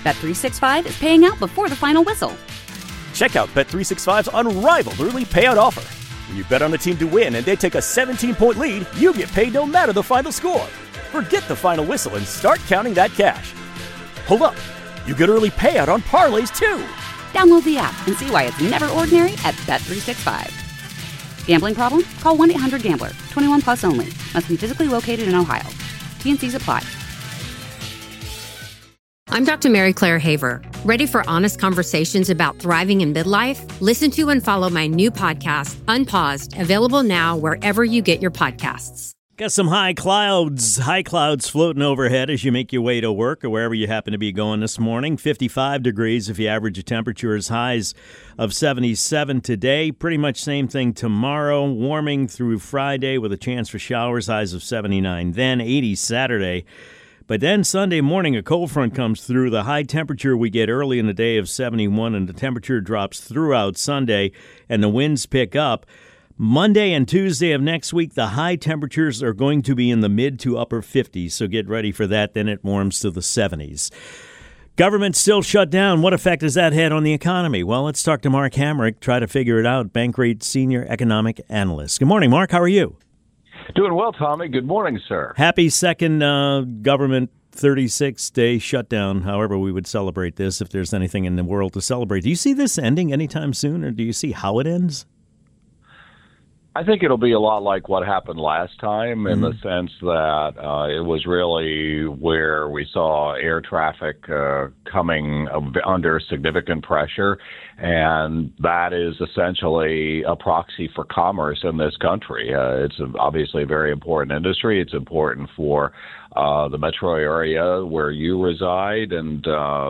Bet365 is paying out before the final whistle. Check out Bet365's unrivaled early payout offer. When you bet on a team to win and they take a 17-point lead, you get paid no matter the final score. Forget the final whistle and start counting that cash. Hold up. You get early payout on parlays, too. Download the app and see why it's never ordinary at Bet365. Gambling problem? Call 1-800-GAMBLER. 21 plus only. Must be physically located in Ohio. T&Cs apply. I'm Dr. Mary Claire Haver. Ready for honest conversations about thriving in midlife? Listen to and follow my new podcast, Unpaused, available now wherever you get your podcasts. Got some high clouds floating overhead as you make your way to work or wherever you happen to be going this morning. 55 degrees if you average a temperature as highs of 77 today. Pretty much same thing tomorrow. Warming through Friday with a chance for showers, highs of 79. Then 80 Saturday. But then Sunday morning, a cold front comes through. The high temperature we get early in the day of 71, and the temperature drops throughout Sunday, and the winds pick up. Monday and Tuesday of next week, the high temperatures are going to be in the mid to upper 50s, so get ready for that. Then it warms to the 70s. Government still shut down. What effect has that had on the economy? Well, let's talk to Mark Hamrick, try to figure it out, Bankrate Senior Economic Analyst. Good morning, Mark. How are you? Doing well, Tommy. Good morning, sir. Happy second government 36-day shutdown, however we would celebrate this, if there's anything in the world to celebrate. Do you see this ending anytime soon, or do you see how it ends? I think it'll be a lot like what happened last time in the sense that it was really where we saw air traffic coming under significant pressure, and that is essentially a proxy for commerce in this country. It's obviously a very important industry. It's important for the metro area where you reside, and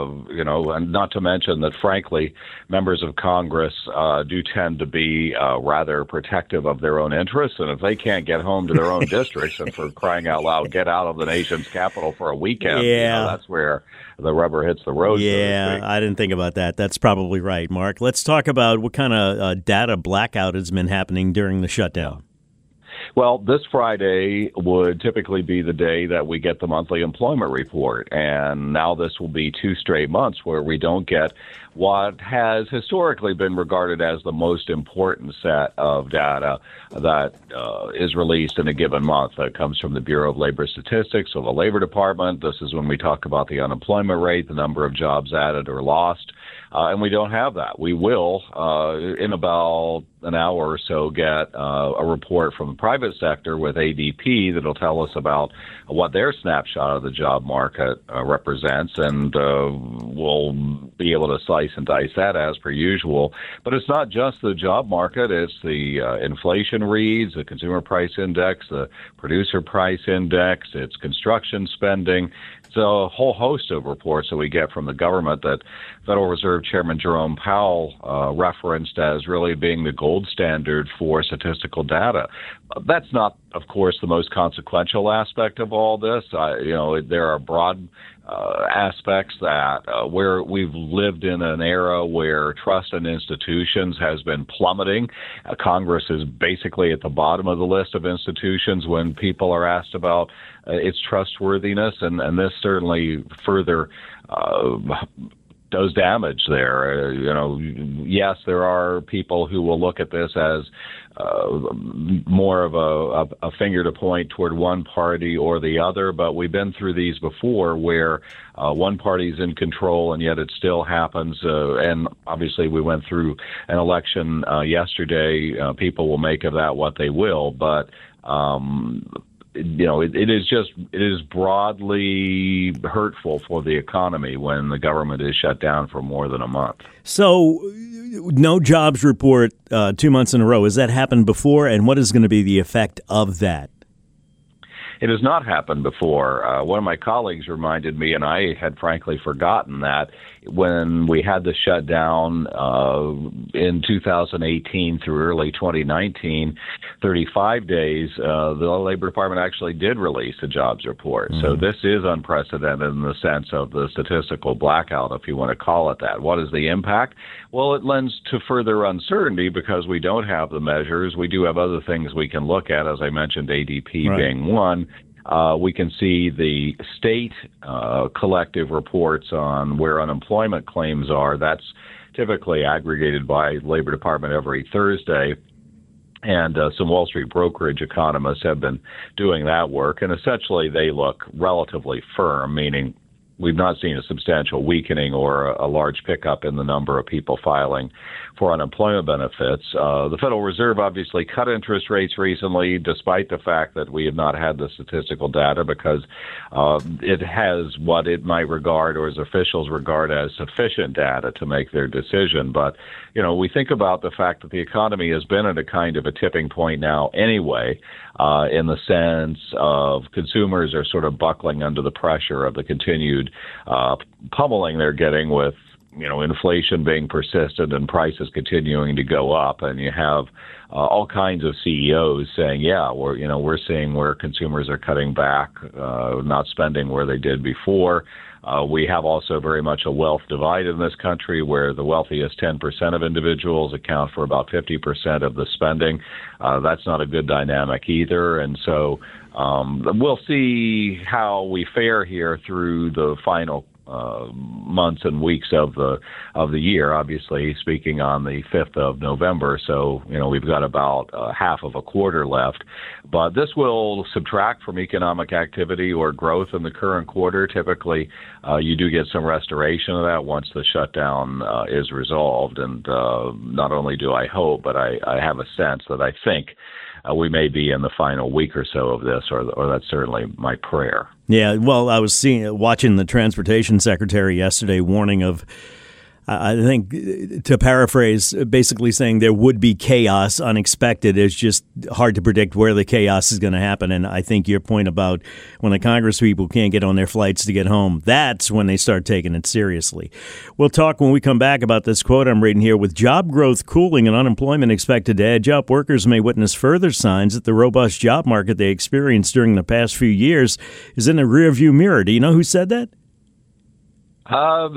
and not to mention that, frankly, members of Congress do tend to be rather protective of their own interests, and if they can't get home to their own districts, and for crying out loud, get out of the nation's capital for a weekend, that's where the rubber hits the road. Yeah, I didn't think about that. That's probably right, Mark. Let's talk about what kind of data blackout has been happening during the shutdown. Well, this Friday would typically be the day that we get the monthly employment report, and now this will be 2 straight months where we don't get what has historically been regarded as the most important set of data that is released in a given month. That comes from the Bureau of Labor Statistics or the Labor Department. This is when we talk about the unemployment rate, the number of jobs added or lost. And we don't have that. We will, in about an hour or so, get a report from the private sector with ADP that'll tell us about what their snapshot of the job market represents, and we'll be able to slice and dice that as per usual. But it's not just the job market. It's the inflation reads, the consumer price index, the producer price index, it's construction spending. It's a whole host of reports that we get from the government that Federal Reserve Chairman Jerome Powell referenced as really being the gold standard for statistical data. That's not, of course, the most consequential aspect of all this. There are broad aspects that where we've lived in an era where trust in institutions has been plummeting. Congress is basically at the bottom of the list of institutions when people are asked about its trustworthiness, and this certainly further does damage there. Yes, there are people who will look at this as more of a finger to point toward one party or the other, but we've been through these before where one party's in control and yet it still happens. And obviously we went through an election yesterday. People will make of that what they will, but it is broadly hurtful for the economy when the government is shut down for more than a month. So no jobs report 2 months in a row. Has that happened before? And what is going to be the effect of that? It has not happened before. One of my colleagues reminded me, and I had frankly forgotten that, when we had the shutdown in 2018 through early 2019, 35 days, the Labor Department actually did release a jobs report. So this is unprecedented in the sense of the statistical blackout, if you want to call it that. What is the impact? Well, it lends to further uncertainty because we don't have the measures. We do have other things we can look at, as I mentioned, ADP being one. We can see the state collective reports on where unemployment claims are. That's typically aggregated by Labor Department every Thursday. And some Wall Street brokerage economists have been doing that work. And essentially, they look relatively firm, meaning we've not seen a substantial weakening or a large pickup in the number of people filing for unemployment benefits. The Federal Reserve obviously cut interest rates recently, despite the fact that we have not had the statistical data, because it has what it might regard, or as officials regard, as sufficient data to make their decision. But, we think about the fact that the economy has been at a kind of a tipping point now anyway, in the sense of consumers are sort of buckling under the pressure of the continued pummeling they're getting with inflation being persistent and prices continuing to go up. And you have all kinds of CEOs saying, we're seeing where consumers are cutting back, not spending where they did before. We have also very much a wealth divide in this country, where the wealthiest 10% of individuals account for about 50% of the spending. That's not a good dynamic either. And so we'll see how we fare here through the final months and weeks of the year. Obviously, speaking on the 5th of November, so we've got about half of a quarter left. But this will subtract from economic activity or growth in the current quarter. Typically, you do get some restoration of that once the shutdown is resolved. And not only do I hope, but I have a sense that I think we may be in the final week or so of this, or that's certainly my prayer. Yeah, well, I was watching the transportation secretary yesterday warning of, I think, to paraphrase, basically saying there would be chaos unexpected. It's just hard to predict where the chaos is going to happen. And I think your point about when the Congress people can't get on their flights to get home, that's when they start taking it seriously. We'll talk when we come back about this quote I'm reading here. With job growth cooling and unemployment expected to edge up, workers may witness further signs that the robust job market they experienced during the past few years is in the rearview mirror. Do you know who said that? I'll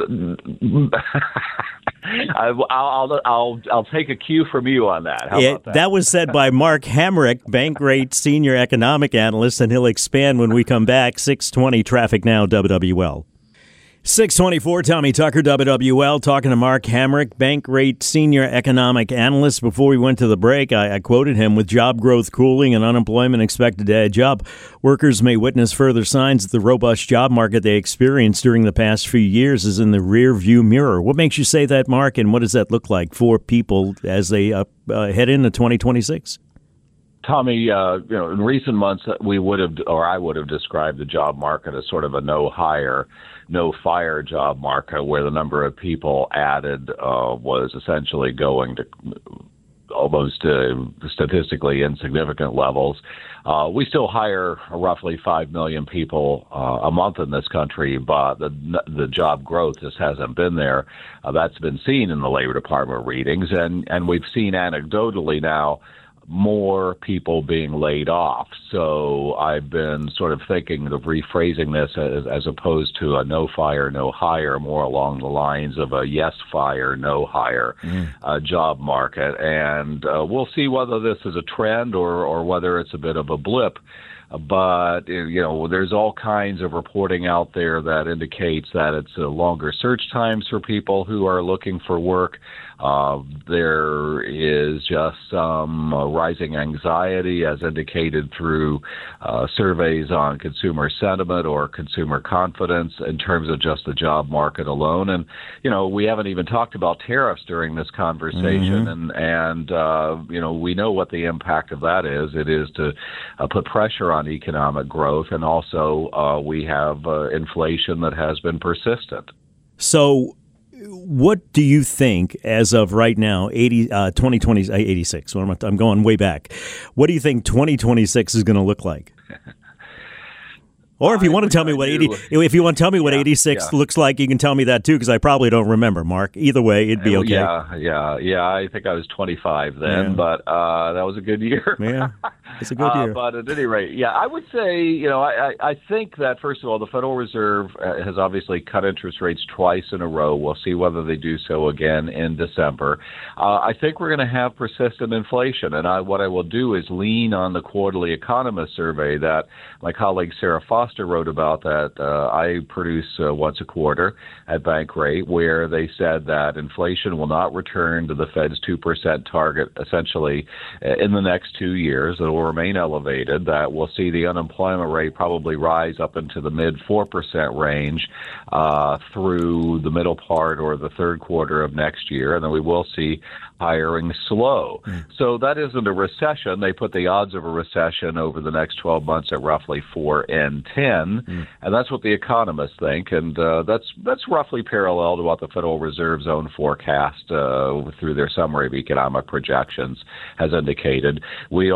take a cue from you on that. How about that? That was said by Mark Hamrick, Bankrate Senior Economic Analyst, and he'll expand when we come back. 6:20 Traffic Now, WWL. 6:24, Tommy Tucker, WWL, talking to Mark Hamrick, Bankrate Senior Economic Analyst. Before we went to the break, I quoted him, with job growth cooling and unemployment expected to edge up, workers may witness further signs that the robust job market they experienced during the past few years is in the rear view mirror. What makes you say that, Mark, and what does that look like for people as they head into 2026? Tommy, in recent months, I would have described the job market as sort of a no-hire, no-fire job market, where the number of people added was essentially going to almost statistically insignificant levels. We still hire roughly 5 million people a month in this country, but the job growth just hasn't been there. That's been seen in the Labor Department readings, and we've seen anecdotally now more people being laid off. So I've been sort of thinking of rephrasing this as opposed to a no fire, no hire, more along the lines of a yes fire, no hire job market. And we'll see whether this is a trend or whether it's a bit of a blip. But, there's all kinds of reporting out there that indicates that it's longer search times for people who are looking for work. There is just some rising anxiety, as indicated through surveys on consumer sentiment or consumer confidence in terms of just the job market alone. And, we haven't even talked about tariffs during this conversation. And we know what the impact of that is. It is to put pressure on economic growth. And also we have inflation that has been persistent. So what do you think, as of right now, 2026? I'm going way back. What do you think 2026 is going to look like? Or if you want to tell me what 86 looks like, you can tell me that too, because I probably don't remember, Mark. Either way, it'd be okay. Yeah. I think I was 25 then, but that was a good year. Yeah. It's a good year. But at any rate, yeah, I would say, I think that, first of all, the Federal Reserve has obviously cut interest rates twice in a row. We'll see whether they do so again in December. I think we're going to have persistent inflation, and what I will do is lean on the Quarterly Economist survey that my colleague Sarah Foster wrote about that I produce once a quarter at Bankrate, where they said that inflation will not return to the Fed's 2% target essentially in the next 2 years. It will remain elevated, that we'll see the unemployment rate probably rise up into the mid 4% range through the middle part or the third quarter of next year, and then we will see hiring slow. So that isn't a recession. They put the odds of a recession over the next 12 months at roughly 4 in 10, and that's what the economists think, and that's roughly parallel to what the Federal Reserve's own forecast through their summary of economic projections has indicated. We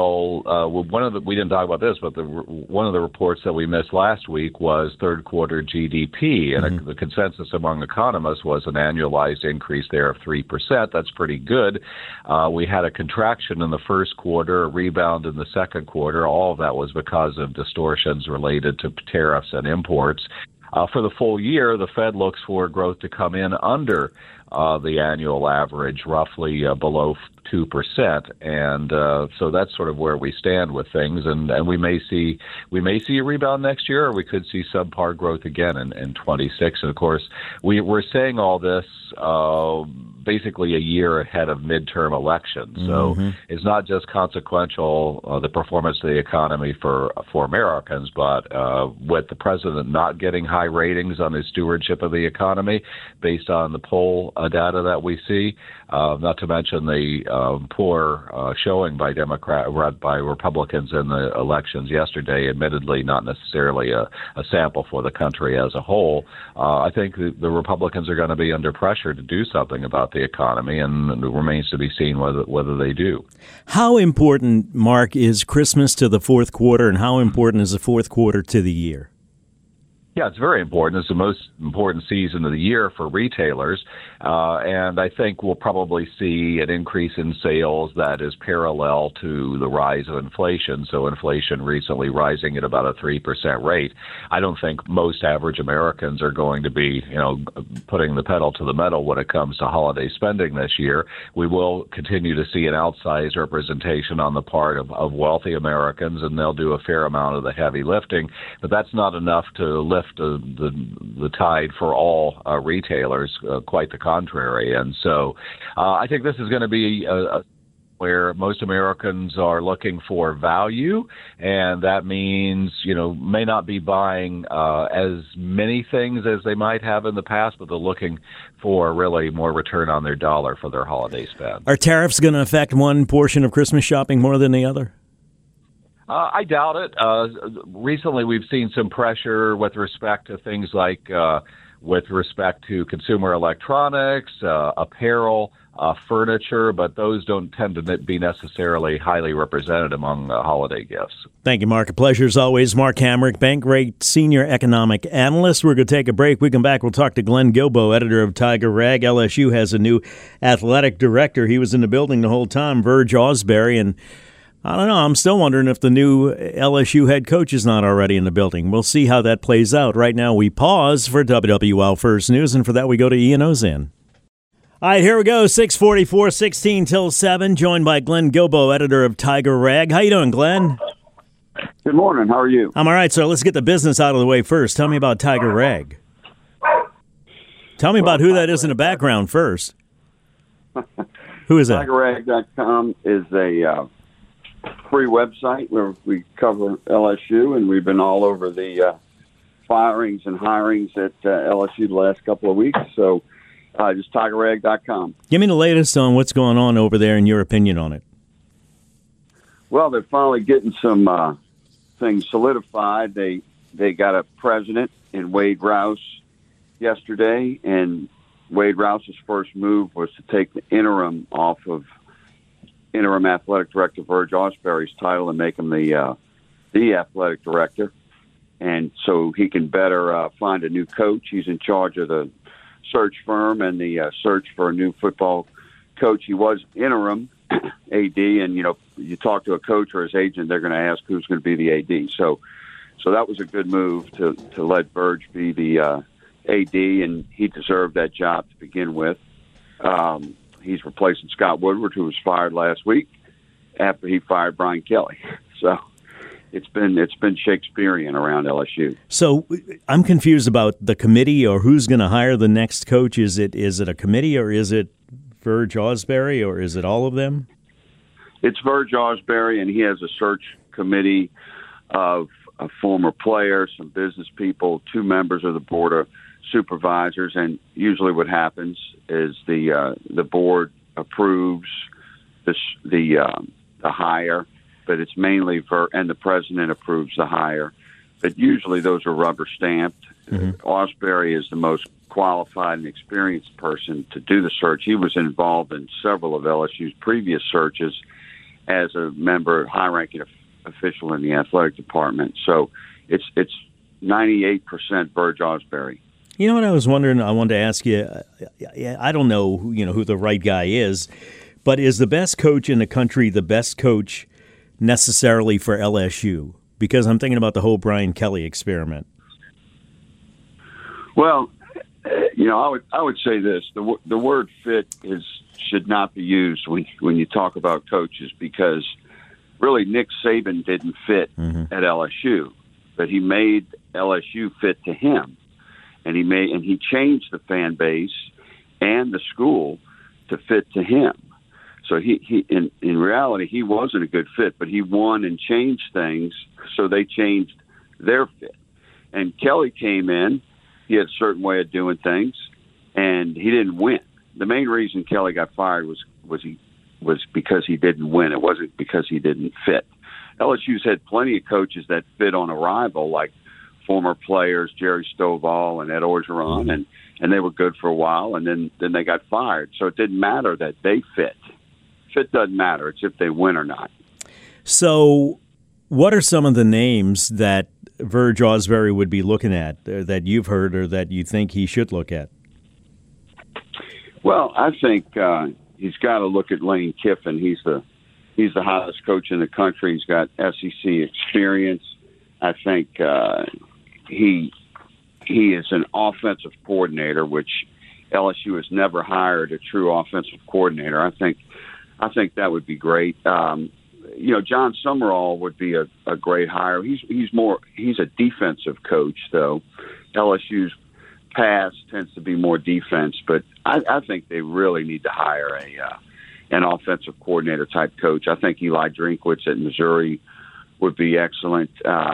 didn't talk about this, but one of the reports that we missed last week was third quarter GDP, and the consensus among economists was an annualized increase there of 3%. That's pretty good. We had a contraction in the first quarter, a rebound in the second quarter. All of that was because of distortions related to tariffs and imports. For the full year, the Fed looks for growth to come in under the annual average, roughly below 2%, and so that's sort of where we stand with things. And we may see a rebound next year, or we could see subpar growth again in 26. And of course, we're saying all this basically a year ahead of midterm elections, so it's not just consequential the performance of the economy for Americans, but with the president not getting high ratings on his stewardship of the economy based on the poll data that we see, not to mention the poor showing by Republicans in the elections yesterday, admittedly not necessarily a sample for the country as a whole. I think the Republicans are going to be under pressure to do something about the economy, and it remains to be seen whether they do. How important, Mark, is Christmas to the fourth quarter, and how important is the fourth quarter to the year? Yeah, it's very important. It's the most important season of the year for retailers, and I think we'll probably see an increase in sales that is parallel to the rise of inflation. So inflation recently rising at about a 3% rate. I don't think most average Americans are going to be, putting the pedal to the metal when it comes to holiday spending this year. We will continue to see an outsized representation on the part of wealthy Americans, and they'll do a fair amount of the heavy lifting, but that's not enough to lift the tide for all retailers, quite the contrary. And so I think this is going to be where most Americans are looking for value, and that means, may not be buying as many things as they might have in the past, but they're looking for really more return on their dollar for their holiday spend. Are tariffs going to affect one portion of Christmas shopping more than the other? I doubt it. Recently, we've seen some pressure with respect to things like with respect to consumer electronics, apparel, furniture, but those don't tend to be necessarily highly represented among holiday gifts. Thank you, Mark. A pleasure as always. Mark Hamrick, Bankrate Senior Economic Analyst. We're going to take a break. We come back, we'll talk to Glenn Guilbeau, editor of Tiger Rag. LSU has a new athletic director. He was in the building the whole time, Verge Ausberry, and I don't know. I'm still wondering if the new LSU head coach is not already in the building. We'll see how that plays out. Right now, we pause for WWL First News, and for that, we go to Ian Ozan. All right, here we go. 6:44, 16 till 7, joined by Glenn Guilbeau, editor of Tiger Rag. How you doing, Glenn? Good morning. How are you? I'm all right, so let's get the business out of the way first. Tell me about Tiger Rag. Tell me about who that is in the background first. Who is that? TigerRag.com is a free website where we cover LSU, and we've been all over the firings and hirings at LSU the last couple of weeks. So just TigerRag.com. Give me the latest on what's going on over there and your opinion on it. Well, they're finally getting some things solidified. They got a president in Wade Rouse yesterday, and Wade Rouse's first move was to take the interim off of interim athletic director Verge Ausberry's title and make him the athletic director, and so he can better find a new coach. He's in charge of the search firm and the search for a new football coach, he was interim AD, and you talk to a coach or his agent, they're going to ask who's going to be the AD. So that was a good move to let Verge be the AD, and he deserved that job to begin with. He's replacing Scott Woodward, who was fired last week after he fired Brian Kelly. So it's been Shakespearean around LSU. So I'm confused about the committee or who's going to hire the next coach. Is it a committee, or is it Verge Ausberry, or is it all of them? It's Verge Ausberry, and he has a search committee of former players, some business people, 2 members of the board of supervisors, and usually what happens is the board approves the hire, but it's mainly and the president approves the hire. But usually those are rubber stamped. Mm-hmm. Ausberry is the most qualified and experienced person to do the search. He was involved in several of LSU's previous searches as a member, high-ranking official in the athletic department. So it's 98% Verge Ausberry. You know what I was wondering? I wanted to ask you. I don't know who the right guy is, but is the best coach in the country the best coach necessarily for LSU? Because I'm thinking about the whole Brian Kelly experiment. Well, I would say this: the word fit should not be used when you talk about coaches, because really Nick Saban didn't fit at LSU, but he made LSU fit to him. And he changed the fan base and the school to fit to him. So he in reality, he wasn't a good fit, but he won and changed things, so they changed their fit. And Kelly came in, he had a certain way of doing things, and he didn't win. The main reason Kelly got fired was because he didn't win. It wasn't because he didn't fit. LSU's had plenty of coaches that fit on arrival, like former players, Jerry Stovall and Ed Orgeron, and they were good for a while, and then they got fired. So it didn't matter that they fit. Fit doesn't matter. It's if they win or not. So what are some of the names that Verge Ausberry would be looking at, that you've heard, or that you think he should look at? Well, I think he's got to look at Lane Kiffin. He's the hottest coach in the country. He's got SEC experience. I think he is an offensive coordinator, which LSU has never hired a true offensive coordinator. I think that would be great. John Summerall would be a great hire. He's a defensive coach, though. LSU's past tends to be more defense, but I think they really need to hire an offensive coordinator type coach. I think Eli Drinkwitz at Missouri would be excellent.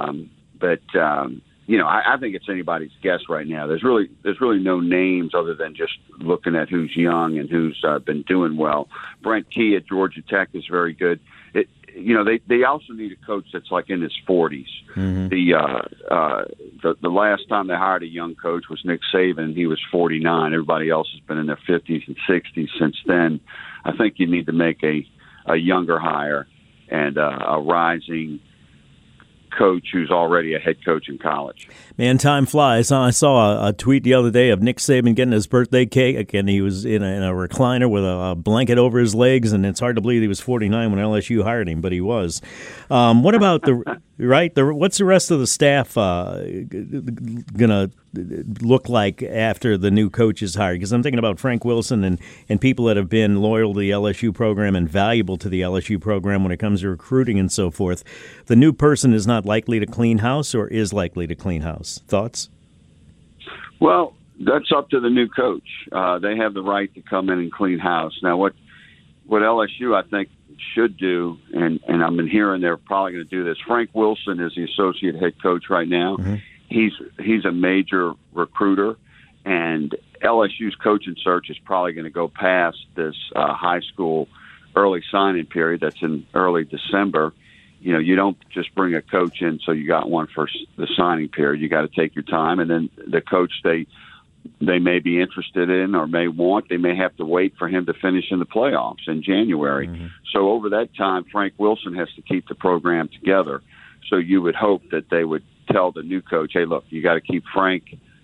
I think it's anybody's guess right now. There's really no names other than just looking at who's young and who's been doing well. Brent Key at Georgia Tech is very good. They also need a coach that's like in his 40s. Mm-hmm. The last time they hired a young coach was Nick Saban. He was 49. Everybody else has been in their 50s and 60s since then. I think you need to make a younger hire and a rising coach who's already a head coach in college. Man, time flies. I saw a tweet the other day of Nick Saban getting his birthday cake, and he was in a recliner with a blanket over his legs, and it's hard to believe he was 49 when LSU hired him, but he was. What about what's the rest of the staff gonna look like after the new coach is hired? Because I'm thinking about Frank Wilson and people that have been loyal to the LSU program and valuable to the LSU program when it comes to recruiting and so forth. The new person is not likely to clean house, or is likely to clean house. Thoughts? Well, that's up to the new coach. They have the right to come in and clean house. Now, what LSU, I think, should do, and I've been hearing they're probably going to do this. Frank Wilson is the associate head coach right now. Mm-hmm. He's a major recruiter, and LSU's coaching search is probably going to go past this high school early signing period that's in early December. You don't just bring a coach in so you got one for the signing period. You got to take your time, and then the coach they may be interested in or may want, they may have to wait for him to finish in the playoffs in January. Mm-hmm. So over that time, Frank Wilson has to keep the program together. So you would hope that they would tell the new coach, hey, look, you got to keep Frank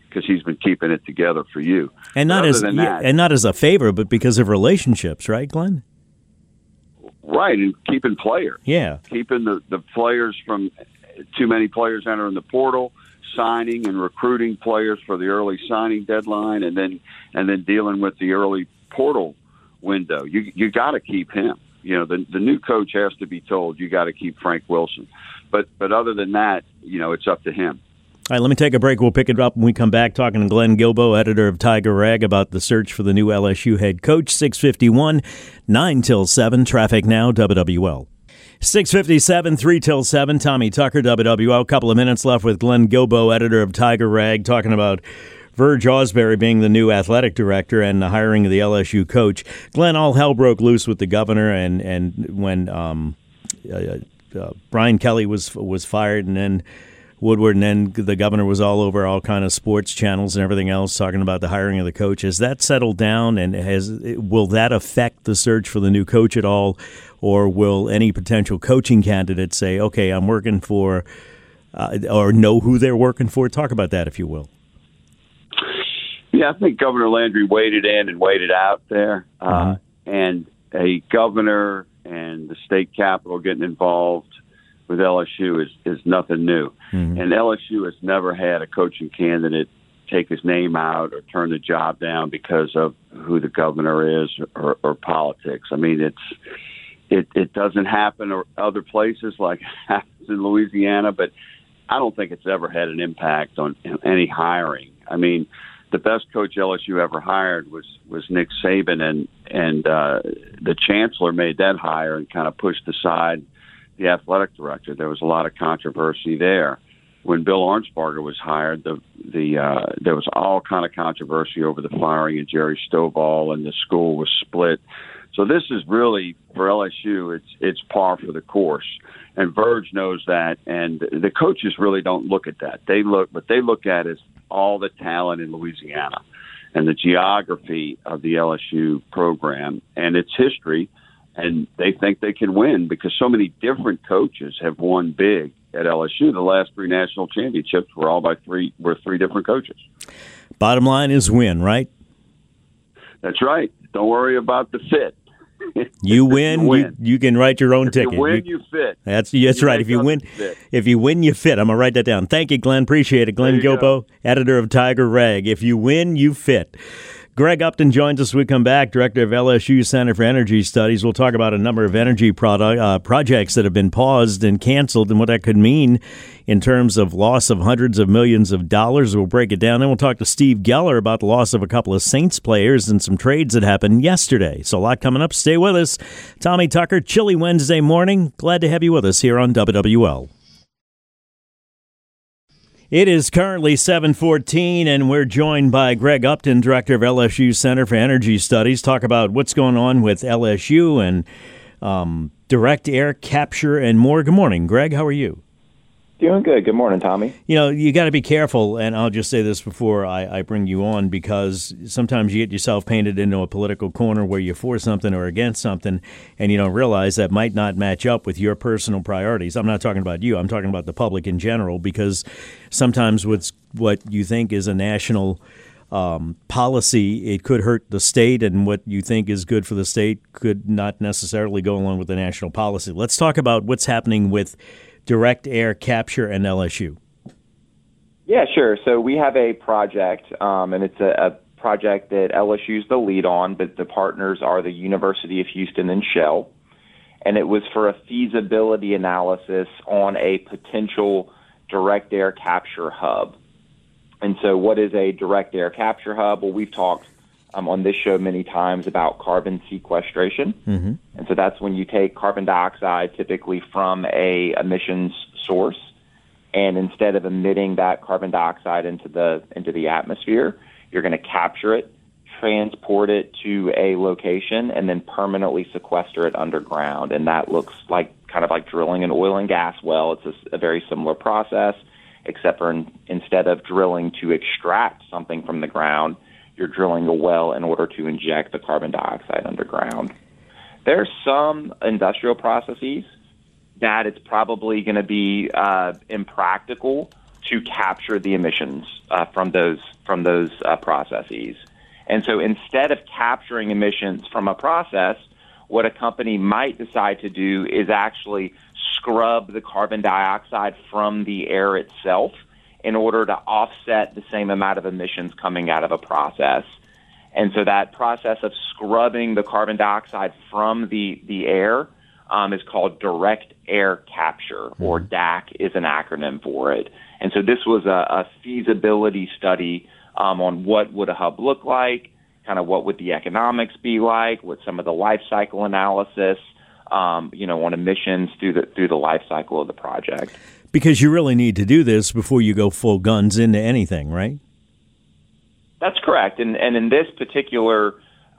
because he's been keeping it together for you. And not as a favor, but because of relationships, right, Glenn? Right, and keeping players. Yeah. Keeping the players from too many players entering the portal, signing and recruiting players for the early signing deadline, and then dealing with the early portal window. You got to keep him. The new coach has to be told you got to keep Frank Wilson. But other than that, it's up to him. All right, let me take a break. We'll pick it up when we come back, talking to Glenn Guilbeau, editor of Tiger Rag, about the search for the new LSU head coach. 6:51, 9 till 7. Traffic now, WWL. 6:57, 3 till 7. Tommy Tucker, WWL. A couple of minutes left with Glenn Guilbeau, editor of Tiger Rag, talking about Verge Ausberry being the new athletic director and the hiring of the LSU coach. Glenn, all hell broke loose with the governor, and when Brian Kelly was fired, and then Woodward, and then the governor was all over all kind of sports channels and everything else talking about the hiring of the coach. Has that settled down, and will that affect the search for the new coach at all, or will any potential coaching candidate say, okay, I'm working for, or know who they're working for? Talk about that, if you will. Yeah, I think Governor Landry waited in and waited out there, and a governor and the state capitol getting involved with LSU is nothing new. And LSU has never had a coaching candidate take his name out or turn the job down because of who the governor is or politics. I mean, it doesn't happen in other places like it happens in Louisiana, but I don't think it's ever had an impact on any hiring. I mean, the best coach LSU ever hired was Nick Saban, and the chancellor made that hire and kind of pushed aside the athletic director. There was a lot of controversy there. When Bill Arnsparger was hired, there was all kind of controversy over the firing of Jerry Stovall, and the school was split. So this is really, for LSU, it's par for the course. And Verge knows that, and the coaches really don't look at that. What they look at is all the talent in Louisiana and the geography of the LSU program and its history. And they think they can win because so many different coaches have won big at LSU. The last 3 national championships were all by three different coaches. Bottom line is win, right? That's right. Don't worry about the fit. You win. You can write your own ticket. You win, you fit. That's right. If you win, you fit. I'm gonna write that down. Thank you, Glenn. Appreciate it. Glenn Guilbeau, editor of Tiger Rag. If you win, you fit. Greg Upton joins us when we come back, director of LSU Center for Energy Studies. We'll talk about a number of energy projects that have been paused and canceled and what that could mean in terms of loss of hundreds of millions of dollars. We'll break it down. Then we'll talk to Steve Geller about the loss of a couple of Saints players and some trades that happened yesterday. So a lot coming up. Stay with us. Tommy Tucker, chilly Wednesday morning. Glad to have you with us here on WWL. It is currently 7:14, and we're joined by Greg Upton, director of LSU Center for Energy Studies, talk about what's going on with LSU and direct air capture and more. Good morning, Greg. How are you? Doing good. Good morning, Tommy. You got to be careful, and I'll just say this before I bring you on, because sometimes you get yourself painted into a political corner where you're for something or against something, and you don't realize that might not match up with your personal priorities. I'm not talking about you. I'm talking about the public in general, because sometimes what you think is a national policy, it could hurt the state, and what you think is good for the state could not necessarily go along with the national policy. Let's talk about what's happening with direct air capture and LSU. Yeah, sure. So we have a project, and it's a project that LSU is the lead on, but the partners are the University of Houston and Shell. And it was for a feasibility analysis on a potential direct air capture hub. And so what is a direct air capture hub? Well, we've talked on this show many times about carbon sequestration. Mm-hmm. And so that's when you take carbon dioxide, typically from a emissions source, and instead of emitting that carbon dioxide into the atmosphere, you're going to capture it, transport it to a location, and then permanently sequester it underground. And that looks like kind of like drilling an oil and gas well. It's a very similar process, except for instead of drilling to extract something from the ground, you're drilling a well in order to inject the carbon dioxide underground. There's some industrial processes that it's probably going to be impractical to capture the emissions from those processes. And so instead of capturing emissions from a process, what a company might decide to do is actually scrub the carbon dioxide from the air itself in order to offset the same amount of emissions coming out of a process. And so that process of scrubbing the carbon dioxide from the air is called direct air capture, or DAC is an acronym for it. And so this was a feasibility study on what would a hub look like, kind of what would the economics be like, what some of the life cycle analysis, on emissions through the life cycle of the project. Because you really need to do this before you go full guns into anything, right? That's correct. And in this particular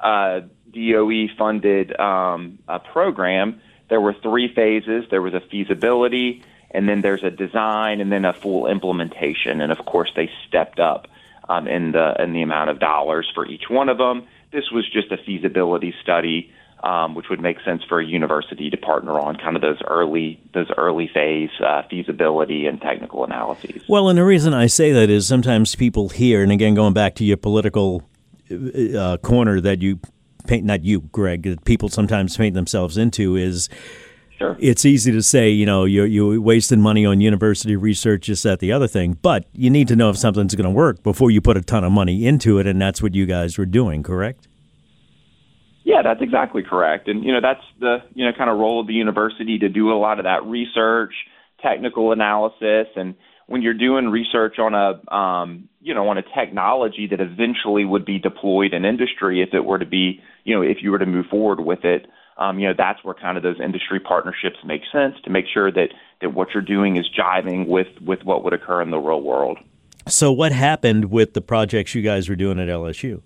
DOE-funded program, there were 3 phases. There was a feasibility, and then there's a design, and then a full implementation. And, of course, they stepped up in the amount of dollars for each one of them. This was just a feasibility study, which would make sense for a university to partner on kind of those early phase feasibility and technical analyses. Well, and the reason I say that is sometimes people hear, and again, going back to your political corner that you paint, not you, Greg, that people sometimes paint themselves into is, sure, it's easy to say, you're wasting money on university research, this, that, the other thing, but you need to know if something's going to work before you put a ton of money into it, and that's what you guys were doing, correct? Yeah, that's exactly correct. And, that's the, kind of role of the university to do a lot of that research, technical analysis. And when you're doing research on on a technology that eventually would be deployed in industry, if it were to be, if you were to move forward with it, that's where kind of those industry partnerships make sense to make sure that what you're doing is jiving with what would occur in the real world. So what happened with the projects you guys were doing at LSU?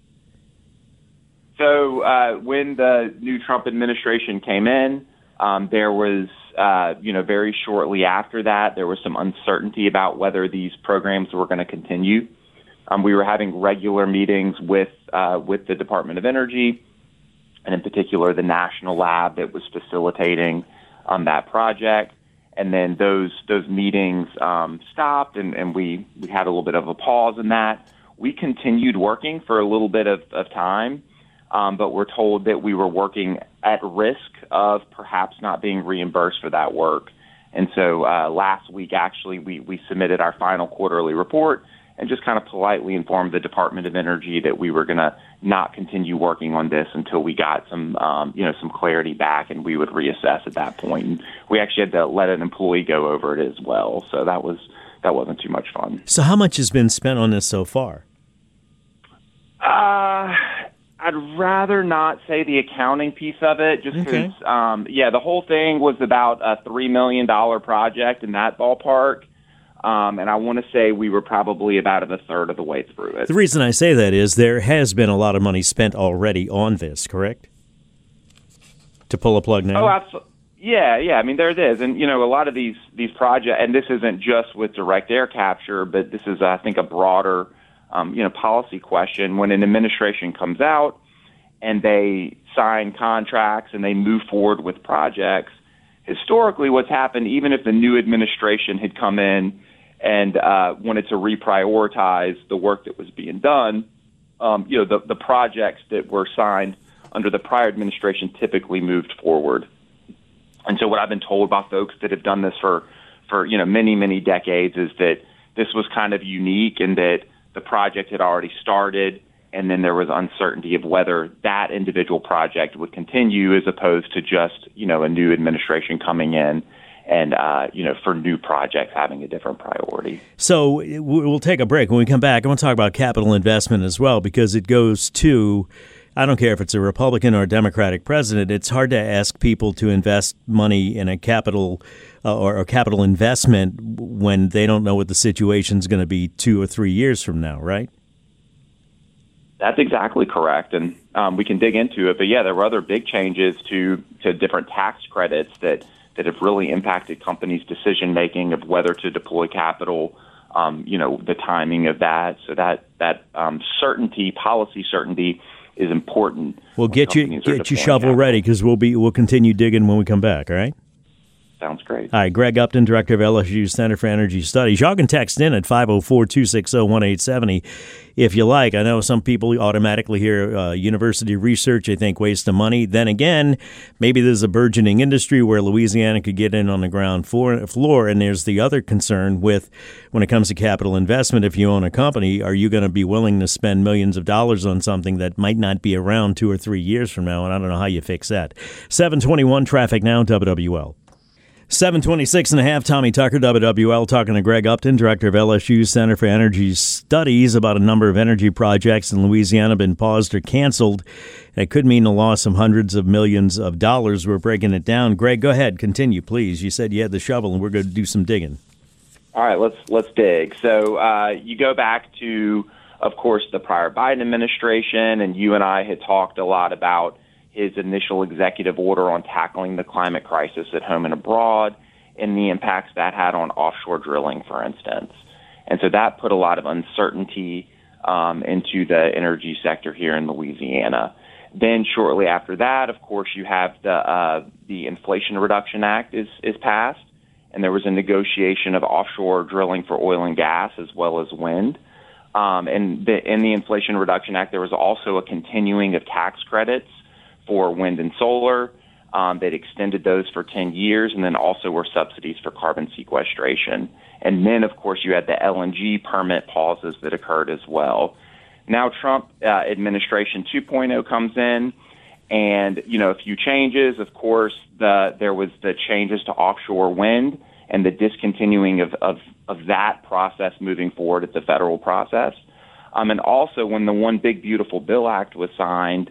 So when the new Trump administration came in, there was, very shortly after that, there was some uncertainty about whether these programs were going to continue. We were having regular meetings with the Department of Energy, and in particular the national lab that was facilitating that project. And then those meetings stopped, and we had a little bit of a pause in that. We continued working for a little bit of time. But we're told that we were working at risk of perhaps not being reimbursed for that work. And so last week, actually, we submitted our final quarterly report and just kind of politely informed the Department of Energy that we were going to not continue working on this until we got some clarity back, and we would reassess at that point. And we actually had to let an employee go over it as well. So that wasn't too much fun. So how much has been spent on this so far? I'd rather not say the accounting piece of it, just because, the whole thing was about a $3 million project in that ballpark, and I want to say we were probably about a third of the way through it. The reason I say that is there has been a lot of money spent already on this, correct? To pull a plug now? Oh, absolutely. Yeah. I mean, there it is. And, a lot of these projects, and this isn't just with direct air capture, but this is, I think, a broader policy question. When an administration comes out and they sign contracts and they move forward with projects, historically what's happened, even if the new administration had come in and wanted to reprioritize the work that was being done, the projects that were signed under the prior administration typically moved forward. And so what I've been told by folks that have done this for many, many decades is that this was kind of unique in that the project had already started, and then there was uncertainty of whether that individual project would continue as opposed to just, a new administration coming in and, for new projects having a different priority. So we'll take a break. When we come back, I want to talk about capital investment as well, because it goes to, I don't care if it's a Republican or a Democratic president, it's hard to ask people to invest money in a capital or capital investment when they don't know what the situation's going to be 2 or 3 years from now, right? That's exactly correct, and we can dig into it. But yeah, there were other big changes to different tax credits that have really impacted companies' decision making of whether to deploy capital. The timing of that, so that certainty, policy certainty, is important. We'll get you shovel ready because we'll continue digging when we come back. All right. Sounds great. All right, Greg Upton, Director of LSU Center for Energy Studies. Y'all can text in at 504-260-1870 if you like. I know some people automatically hear university research, they think waste of money. Then again, maybe there's a burgeoning industry where Louisiana could get in on the ground floor. And there's the other concern with when it comes to capital investment. If you own a company, are you going to be willing to spend millions of dollars on something that might not be around 2 or 3 years from now? And I don't know how you fix that. 721 traffic now, WWL. 726 and a half, Tommy Tucker, WWL, talking to Greg Upton, Director of LSU Center for Energy Studies, about a number of energy projects in Louisiana been paused or canceled. It could mean the loss of hundreds of millions of dollars. We're breaking it down. Greg, go ahead. Continue, please. You said you had the shovel, and we're going to do some digging. All right, let's dig. So you go back to, of course, the prior Biden administration, and you and I had talked a lot about his initial executive order on tackling the climate crisis at home and abroad and the impacts that had on offshore drilling, for instance. And so that put a lot of uncertainty into the energy sector here in Louisiana. Then shortly after that, of course, you have the Inflation Reduction Act is passed, and there was a negotiation of offshore drilling for oil and gas as well as wind. And in the Inflation Reduction Act, there was also a continuing of tax credits for wind and solar that extended those for 10 years, and then also were subsidies for carbon sequestration. And then, of course, you had the LNG permit pauses that occurred as well. Now Trump administration 2.0 comes in, and, a few changes. Of course, there was the changes to offshore wind and the discontinuing of that process moving forward at the federal process. And also when the One Big Beautiful Bill Act was signed,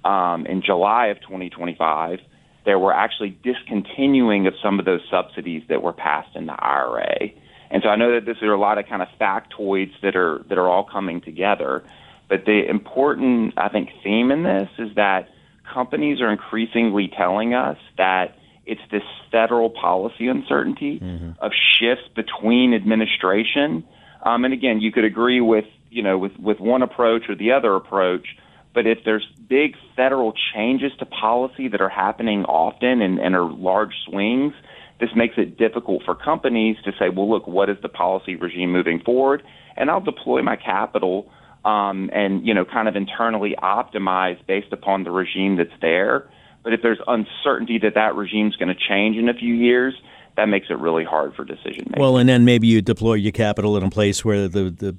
in July of 2025, there were actually discontinuing of some of those subsidies that were passed in the IRA. And so I know that there are a lot of kind of factoids that are all coming together. But the important, I think, theme in this is that companies are increasingly telling us that it's this federal policy uncertainty of shifts between administration. And again, you could agree with one approach or the other approach. But if there's big federal changes to policy that are happening often and are large swings, this makes it difficult for companies to say, well, look, what is the policy regime moving forward? And I'll deploy my capital and, kind of internally optimize based upon the regime that's there. But if there's uncertainty that regime's going to change in a few years, that makes it really hard for decision making. Well, and then maybe you deploy your capital in a place where the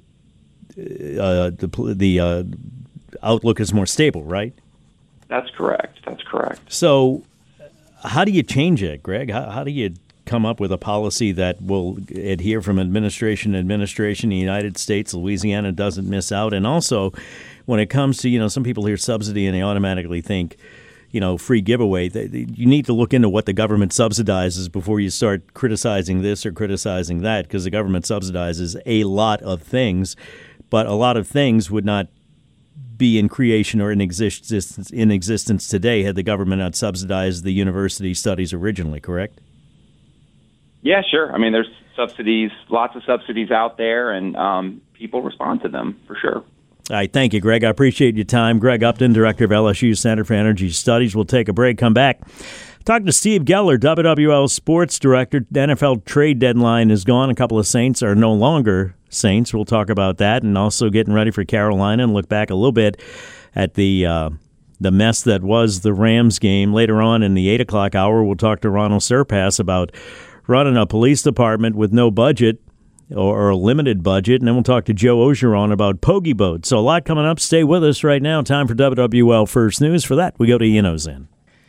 outlook is more stable, right? That's correct. So how do you change it, Greg? How do you come up with a policy that will adhere from administration to administration in the United States, Louisiana doesn't miss out? And also, when it comes to, some people hear subsidy and they automatically think, free giveaway. You need to look into what the government subsidizes before you start criticizing this or criticizing that, because the government subsidizes a lot of things, but a lot of things would not be in creation or in existence today had the government not subsidized the university studies originally, correct? Yeah, sure. I mean, there's subsidies, lots of subsidies out there, and people respond to them for sure. All right, thank you, Greg. I appreciate your time. Greg Upton, Director of LSU Center for Energy Studies. We'll take a break, come back. Talking to Steve Geller, WWL Sports Director. The NFL trade deadline is gone. A couple of Saints are no longer Saints. We'll talk about that, and also getting ready for Carolina and look back a little bit at the mess that was the Rams game. Later on in the 8 o'clock hour, we'll talk to Ronald Surpass about running a police department with no budget or a limited budget, and then we'll talk to Joe Ogeron about Pogie Boat. So a lot coming up. Stay with us right now. Time for WWL First News. For that, we go to Ianno's in.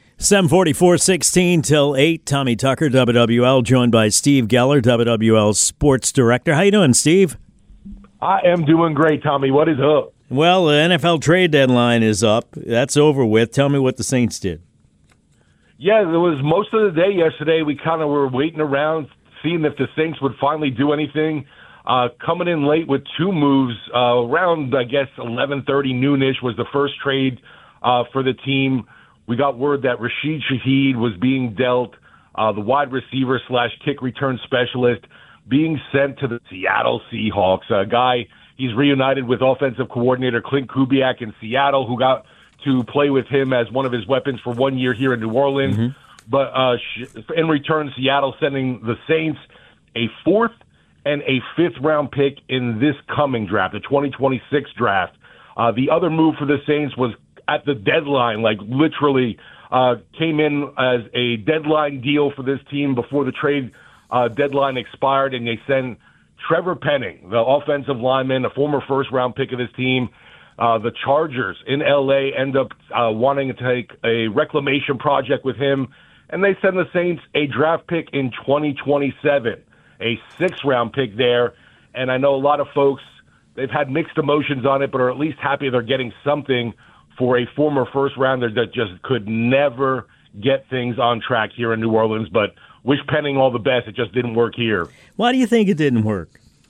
7:44:16 till 8. Tommy Tucker, WWL, joined by Steve Geller, WWL Sports Director. How you doing, Steve? I am doing great, Tommy. What is up? Well, the NFL trade deadline is up. That's over with. Tell me what the Saints did. Yeah, there was most of the day yesterday. We kind of were waiting around, seeing if the Saints would finally do anything. Coming in late with two moves around, I guess, 11:30 noonish was the first trade for the team. We got word that Rashid Shaheed was being dealt, the wide receiver / kick return specialist, being sent to the Seattle Seahawks. A guy, he's reunited with offensive coordinator Clint Kubiak in Seattle, who got to play with him as one of his weapons for 1 year here in New Orleans. But in return, Seattle sending the Saints a 4th and a 5th round pick in this coming draft, the 2026 draft. The other move for the Saints was at the deadline, like literally came in as a deadline deal for this team before the trade deadline expired, and they send Trevor Penning, the offensive lineman, a former first-round pick of this team. The Chargers in L.A. end up wanting to take a reclamation project with him, and they send the Saints a draft pick in 2027, a 6th-round pick there. And I know a lot of folks, they've had mixed emotions on it, but are at least happy they're getting something for a former first-rounder that just could never get things on track here in New Orleans. But wish Penning all the best. It just didn't work here. Why do you think it didn't work?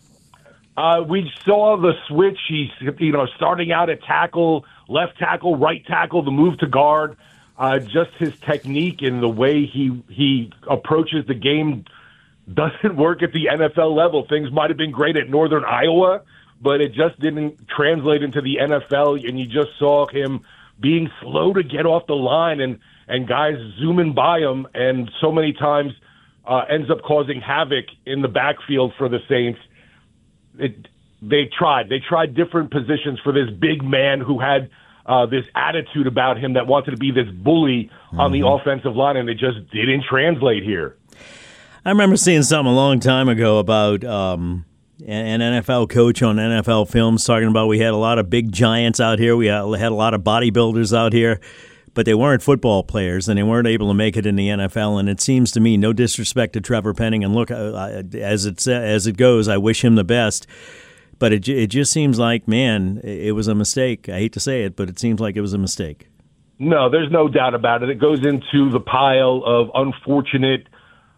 We saw the switch. He's, starting out at tackle, left tackle, right tackle, the move to guard. Just his technique and the way he approaches the game doesn't work at the NFL level. Things might have been great at Northern Iowa, but it just didn't translate into the NFL, and you just saw him being slow to get off the line and guys zooming by him, and so many times ends up causing havoc in the backfield for the Saints. They tried different positions for this big man who had this attitude about him that wanted to be this bully on the offensive line, and it just didn't translate here. I remember seeing something a long time ago about an NFL coach on NFL Films talking about we had a lot of big giants out here. We had a lot of bodybuilders out here, but they weren't football players, and they weren't able to make it in the NFL. And it seems to me, no disrespect to Trevor Penning, and look, as it goes, I wish him the best. But it just seems like, man, it was a mistake. I hate to say it, but it seems like it was a mistake. No, there's no doubt about it. It goes into the pile of unfortunate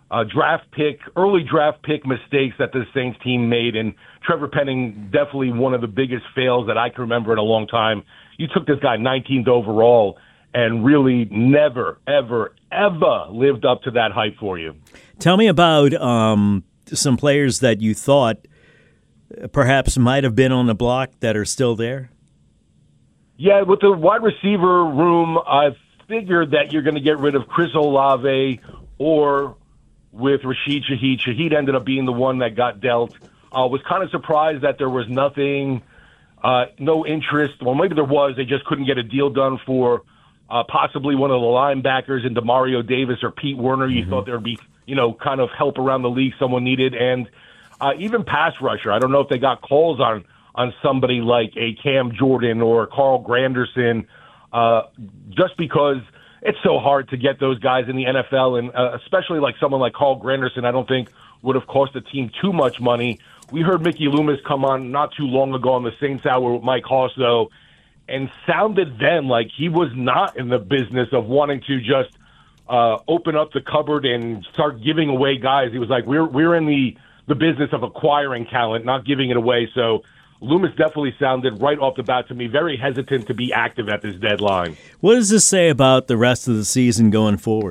early draft pick mistakes that the Saints team made, and Trevor Penning definitely one of the biggest fails that I can remember in a long time. You took this guy 19th overall and really never, ever, ever lived up to that hype for you. Tell me about some players that you thought perhaps might have been on the block that are still there. Yeah, with the wide receiver room, I figured that you're going to get rid of Chris Olave or with Rashid Shaheed. Shaheed ended up being the one that got dealt. Was kind of surprised that there was nothing, no interest. Well, maybe there was. They just couldn't get a deal done for possibly one of the linebackers in Demario Davis or Pete Werner. You thought there would be, kind of help around the league someone needed. And even pass rusher. I don't know if they got calls on somebody like a Cam Jordan or Carl Granderson, just because it's so hard to get those guys in the NFL, and especially like someone like Carl Granderson, I don't think would have cost the team too much money. We heard Mickey Loomis come on not too long ago on the Saints Hour with Mike Hoss, though, and sounded then like he was not in the business of wanting to just open up the cupboard and start giving away guys. He was like, we're in the business of acquiring talent, not giving it away. So Loomis definitely sounded right off the bat to me very hesitant to be active at this deadline. What does this say about the rest of the season going forward?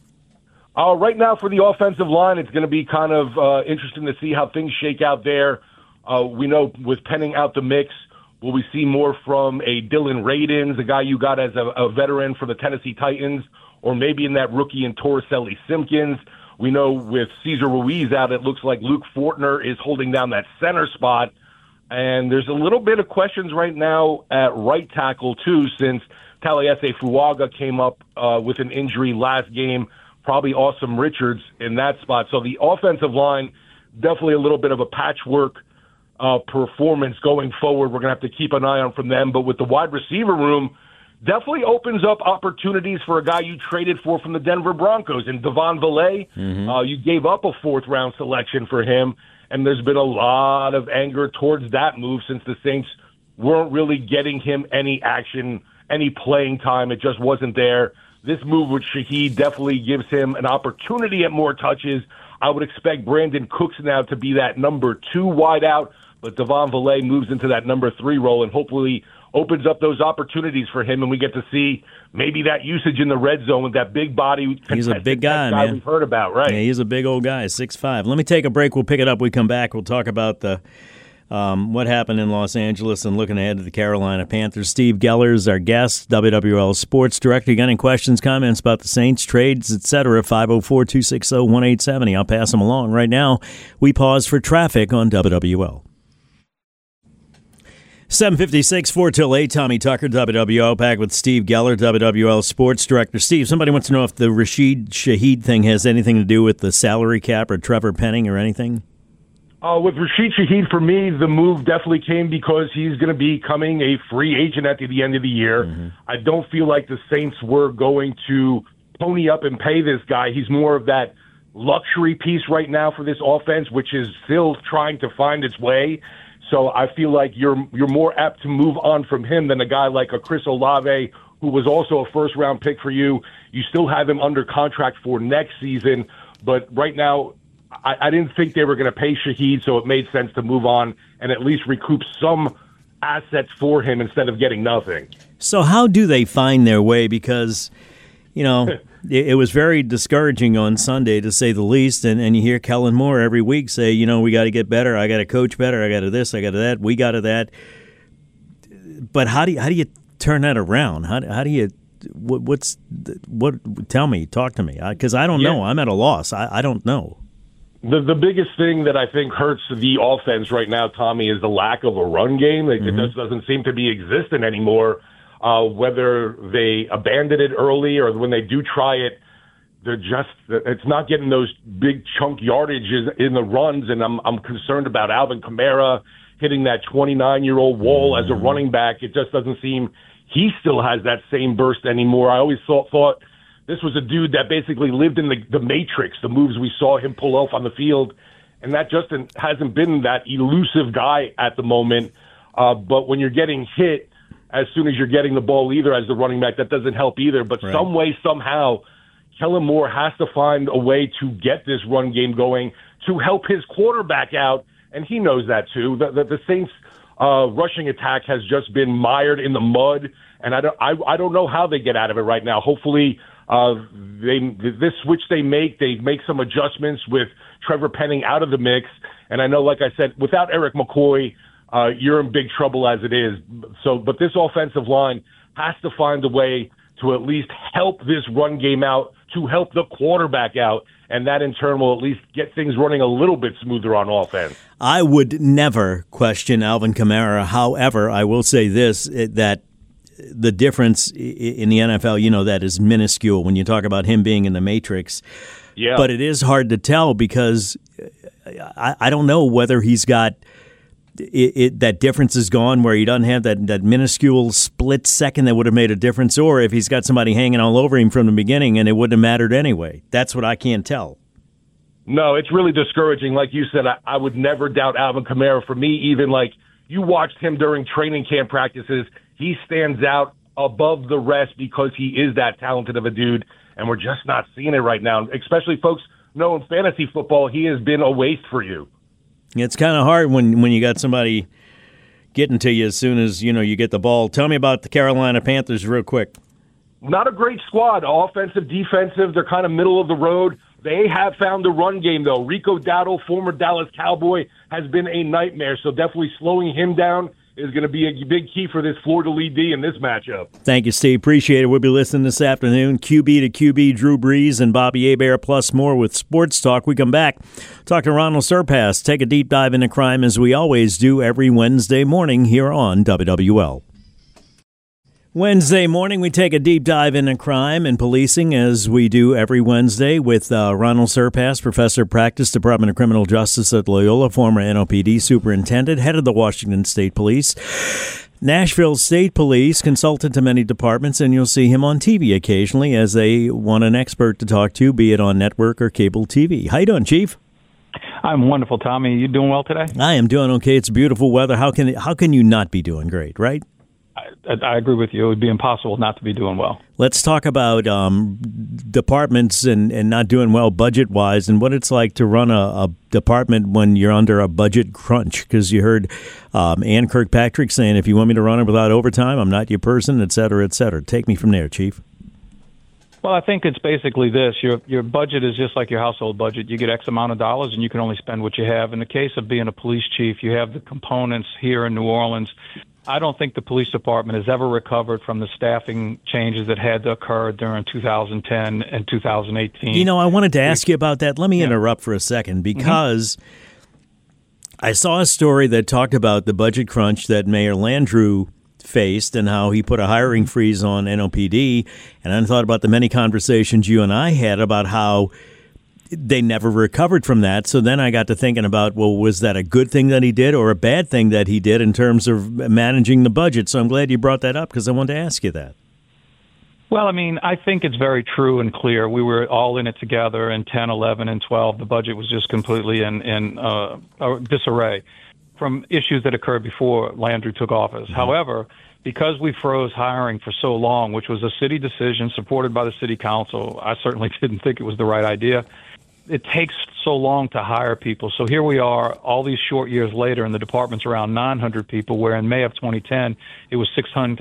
Right now for the offensive line, it's going to be kind of interesting to see how things shake out there. We know with Penning out the mix, will we see more from a Dylan Radins, the guy you got as a veteran for the Tennessee Titans, or maybe in that rookie in Torricelli Simpkins? We know with Cesar Ruiz out, it looks like Luke Fortner is holding down that center spot. And there's a little bit of questions right now at right tackle, too, since Taliesin Fuaga came up with an injury last game, probably Awesome Richards in that spot. So the offensive line, definitely a little bit of a patchwork performance going forward. We're going to have to keep an eye on from them. But with the wide receiver room, definitely opens up opportunities for a guy you traded for from the Denver Broncos. And Devon Villay, you gave up a 4th-round selection for him. And there's been a lot of anger towards that move since the Saints weren't really getting him any action, any playing time. It just wasn't there. This move with Shaheed definitely gives him an opportunity at more touches. I would expect Brandon Cooks now to be that number 2 wideout, but Devon Villay moves into that number 3 role and hopefully opens up those opportunities for him, and we get to see maybe that usage in the red zone with that big body. He's a big guy, man. We've heard about, right? Yeah, he's a big old guy, 6'5". Let me take a break. We'll pick it up. We come back. We'll talk about the what happened in Los Angeles and looking ahead to the Carolina Panthers. Steve Geller is our guest, WWL Sports Director. You got any questions, comments about the Saints, trades, etc., 504-260-1870. I'll pass them along. Right now, we pause for traffic on WWL. 7:56, 4 till 8. Tommy Tucker, WWL, back with Steve Geller, WWL Sports Director. Steve, somebody wants to know if the Rashid Shaheed thing has anything to do with the salary cap or Trevor Penning or anything? With Rashid Shaheed, for me, the move definitely came because he's going to be becoming a free agent at the end of the year. Mm-hmm. I don't feel like the Saints were going to pony up and pay this guy. He's more of that luxury piece right now for this offense, which is still trying to find its way. So I feel like you're more apt to move on from him than a guy like a Chris Olave, who was also a first-round pick for you. You still have him under contract for next season, but right now I didn't think they were going to pay Shaheed, so it made sense to move on and at least recoup some assets for him instead of getting nothing. So how do they find their way? Because, you know, it was very discouraging on Sunday, to say the least, and you hear Kellen Moore every week say, you know, we got to get better, I got to coach better, I got to this, I got to that, we got to that. But how do you turn that around? How do you tell me, talk to me, because I don't know. I'm at a loss. I don't know. The biggest thing that I think hurts the offense right now, Tommy, is the lack of a run game. It just doesn't seem to be existent anymore. Whether they abandoned it early or when they do try it, it's not getting those big chunk yardages in the runs. And I'm concerned about Alvin Kamara hitting that 29-year-old wall as a running back. It just doesn't seem he still has that same burst anymore. I always thought this was a dude that basically lived in the Matrix, the moves we saw him pull off on the field. And that just hasn't been that elusive guy at the moment. But when you're getting hit as soon as you're getting the ball, either as the running back, that doesn't help either. But some way, somehow, Kellen Moore has to find a way to get this run game going to help his quarterback out. And he knows that, too. The Saints' rushing attack has just been mired in the mud. And I don't know how they get out of it right now. Hopefully, this switch they make some adjustments with Trevor Penning out of the mix. And I know, like I said, without Eric McCoy, you're in big trouble as it is. But this offensive line has to find a way to at least help this run game out, to help the quarterback out, and that in turn will at least get things running a little bit smoother on offense. I would never question Alvin Kamara. However, I will say this, that the difference in the NFL, you know, that is minuscule when you talk about him being in the Matrix. Yeah. But it is hard to tell because I don't know whether he's got that difference is gone where he doesn't have that minuscule split second that would have made a difference, or if he's got somebody hanging all over him from the beginning and it wouldn't have mattered anyway. That's what I can't tell. No, it's really discouraging. Like you said, I would never doubt Alvin Kamara. For me, even like you watched him during training camp practices, he stands out above the rest because he is that talented of a dude, and we're just not seeing it right now. Especially folks know in fantasy football, he has been a waste for you. It's kind of hard when you got somebody getting to you as soon as, you know, you get the ball. Tell me about the Carolina Panthers real quick. Not a great squad. Offensive, defensive, they're kind of middle of the road. They have found the run game, though. Rico Dowdle, former Dallas Cowboy, has been a nightmare, so definitely slowing him down is going to be a big key for this Fleur-de-Lis D in this matchup. Thank you, Steve. Appreciate it. We'll be listening this afternoon. QB to QB, Drew Brees and Bobby Hebert, plus more with Sports Talk. We come back, talk to Ronald Surpass, take a deep dive into crime as we always do every Wednesday morning here on WWL. Wednesday morning, we take a deep dive into crime and policing as we do every Wednesday with Ronald Surpass, Professor of Practice, Department of Criminal Justice at Loyola, former NOPD Superintendent, head of the Washington State Police, Nashville State Police, consultant to many departments, and you'll see him on TV occasionally as they want an expert to talk to, be it on network or cable TV. How you doing, Chief? I'm wonderful, Tommy. You doing well today? I am doing okay. It's beautiful weather. How can you not be doing great, right? I agree with you. It would be impossible not to be doing well. Let's talk about departments and not doing well budget-wise and what it's like to run a department when you're under a budget crunch. Because you heard Ann Kirkpatrick saying, if you want me to run it without overtime, I'm not your person, et cetera, et cetera. Take me from there, Chief. Well, I think it's basically this. Your budget is just like your household budget. You get X amount of dollars, and you can only spend what you have. In the case of being a police chief, you have the components here in New Orleans. I don't think the police department has ever recovered from the staffing changes that had to occur during 2010 and 2018. You know, I wanted to ask you about that. Let me interrupt for a second, because I saw a story that talked about the budget crunch that Mayor Landrieu faced and how he put a hiring freeze on NOPD, and I thought about the many conversations you and I had about how they never recovered from that. So then I got to thinking about, well, was that a good thing that he did or a bad thing that he did in terms of managing the budget? So I'm glad you brought that up, because I wanted to ask you that. Well, I mean, I think it's very true and clear. We were all in it together in 10, 11, and 12. The budget was just completely in disarray from issues that occurred before Landrieu took office. However, because we froze hiring for so long, which was a city decision supported by the city council, I certainly didn't think it was the right idea. It takes so long to hire people. So here we are, all these short years later, and the department's around 900 people, where in May of 2010, it was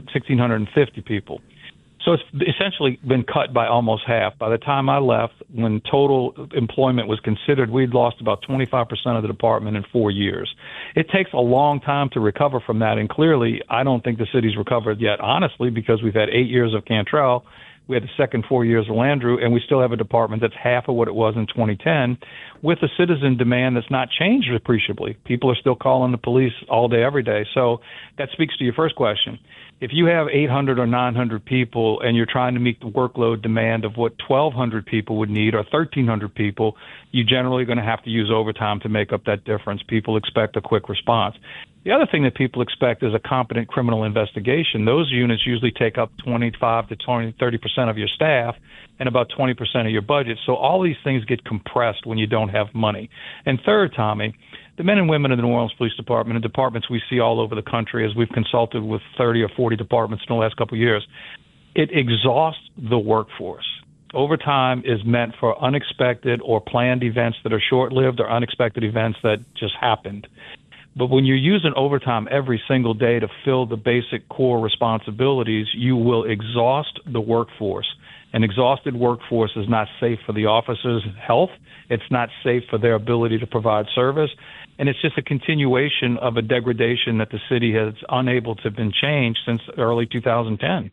1,650 people. So it's essentially been cut by almost half. By the time I left, when total employment was considered, we'd lost about 25% of the department in 4 years. It takes a long time to recover from that, and clearly I don't think the city's recovered yet, honestly, because we've had 8 years of Cantrell, we had the second 4 years of Landrieu, and we still have a department that's half of what it was in 2010, with a citizen demand that's not changed appreciably. People are still calling the police all day, every day. So that speaks to your first question. If you have 800 or 900 people and you're trying to meet the workload demand of what 1,200 people would need or 1,300 people, you're generally going to have to use overtime to make up that difference. People expect a quick response. The other thing that people expect is a competent criminal investigation. Those units usually take up 25 to 30% of your staff and about 20% of your budget. So all these things get compressed when you don't have money. And third, Tommy, the men and women in the New Orleans Police Department and departments we see all over the country, as we've consulted with 30 or 40 departments in the last couple of years, it exhausts the workforce. Overtime is meant for unexpected or planned events that are short-lived or unexpected events that just happened. But when you're using overtime every single day to fill the basic core responsibilities, you will exhaust the workforce. An exhausted workforce is not safe for the officers' health. It's not safe for their ability to provide service. And it's just a continuation of a degradation that the city has unable to have been changed since late 2010.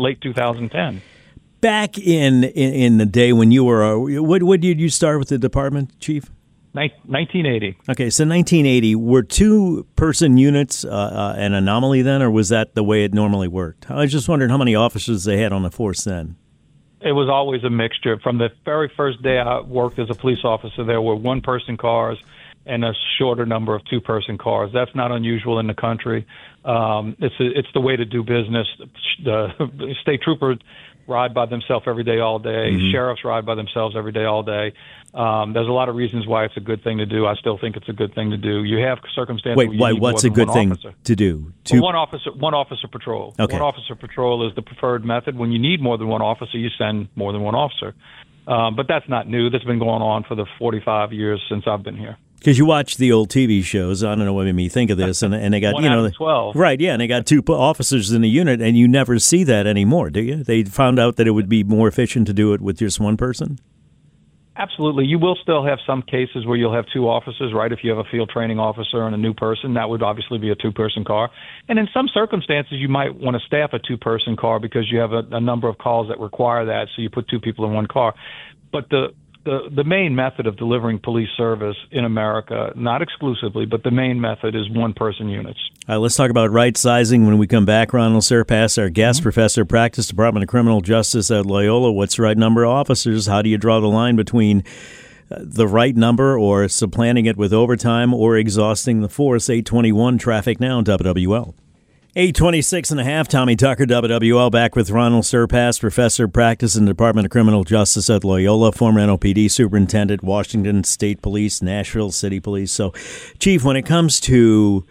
Back in the day when you were, what did you start with the department, Chief? 1980. Okay, so 1980, were two-person units an anomaly then, or was that the way it normally worked? I was just wondering how many officers they had on the force then. It was always a mixture. From the very first day I worked as a police officer, there were one-person cars and a shorter number of two-person cars. That's not unusual in the country. It's the way to do business. The state troopers ride by themselves every day, all day. Mm-hmm. Sheriffs ride by themselves every day, all day. There's a lot of reasons why it's a good thing to do. I still think it's a good thing to do. You have circumstances. Wait, why? What's a good thing to do? One officer patrol. Okay. One officer patrol is the preferred method. When you need more than one officer, you send more than one officer. But that's not new. That's been going on for the 45 years since I've been here. Because you watch the old TV shows, I don't know what made me think of this, and they got 1 out of 12. Right, yeah, and they got two officers in the unit, and you never see that anymore, do you? They found out that it would be more efficient to do it with just one person. Absolutely, you will still have some cases where you'll have two officers, right? If you have a field training officer and a new person, that would obviously be a two-person car. And in some circumstances, you might want to staff a two-person car because you have a number of calls that require that, so you put two people in one car. But the main method of delivering police service in America, not exclusively, but the main method is one-person units. All right, let's talk about right-sizing when we come back. Ronald Surpass, our guest, professor of practice, Department of Criminal Justice at Loyola. What's the right number of officers? How do you draw the line between the right number or supplanting it with overtime or exhausting the force? 821 traffic now, WWL. 826.5, Tommy Tucker, WWL, back with Ronald Surpass, professor of practice in the Department of Criminal Justice at Loyola, former NOPD superintendent, Washington State Police, Nashville City Police. So, Chief, when it comes to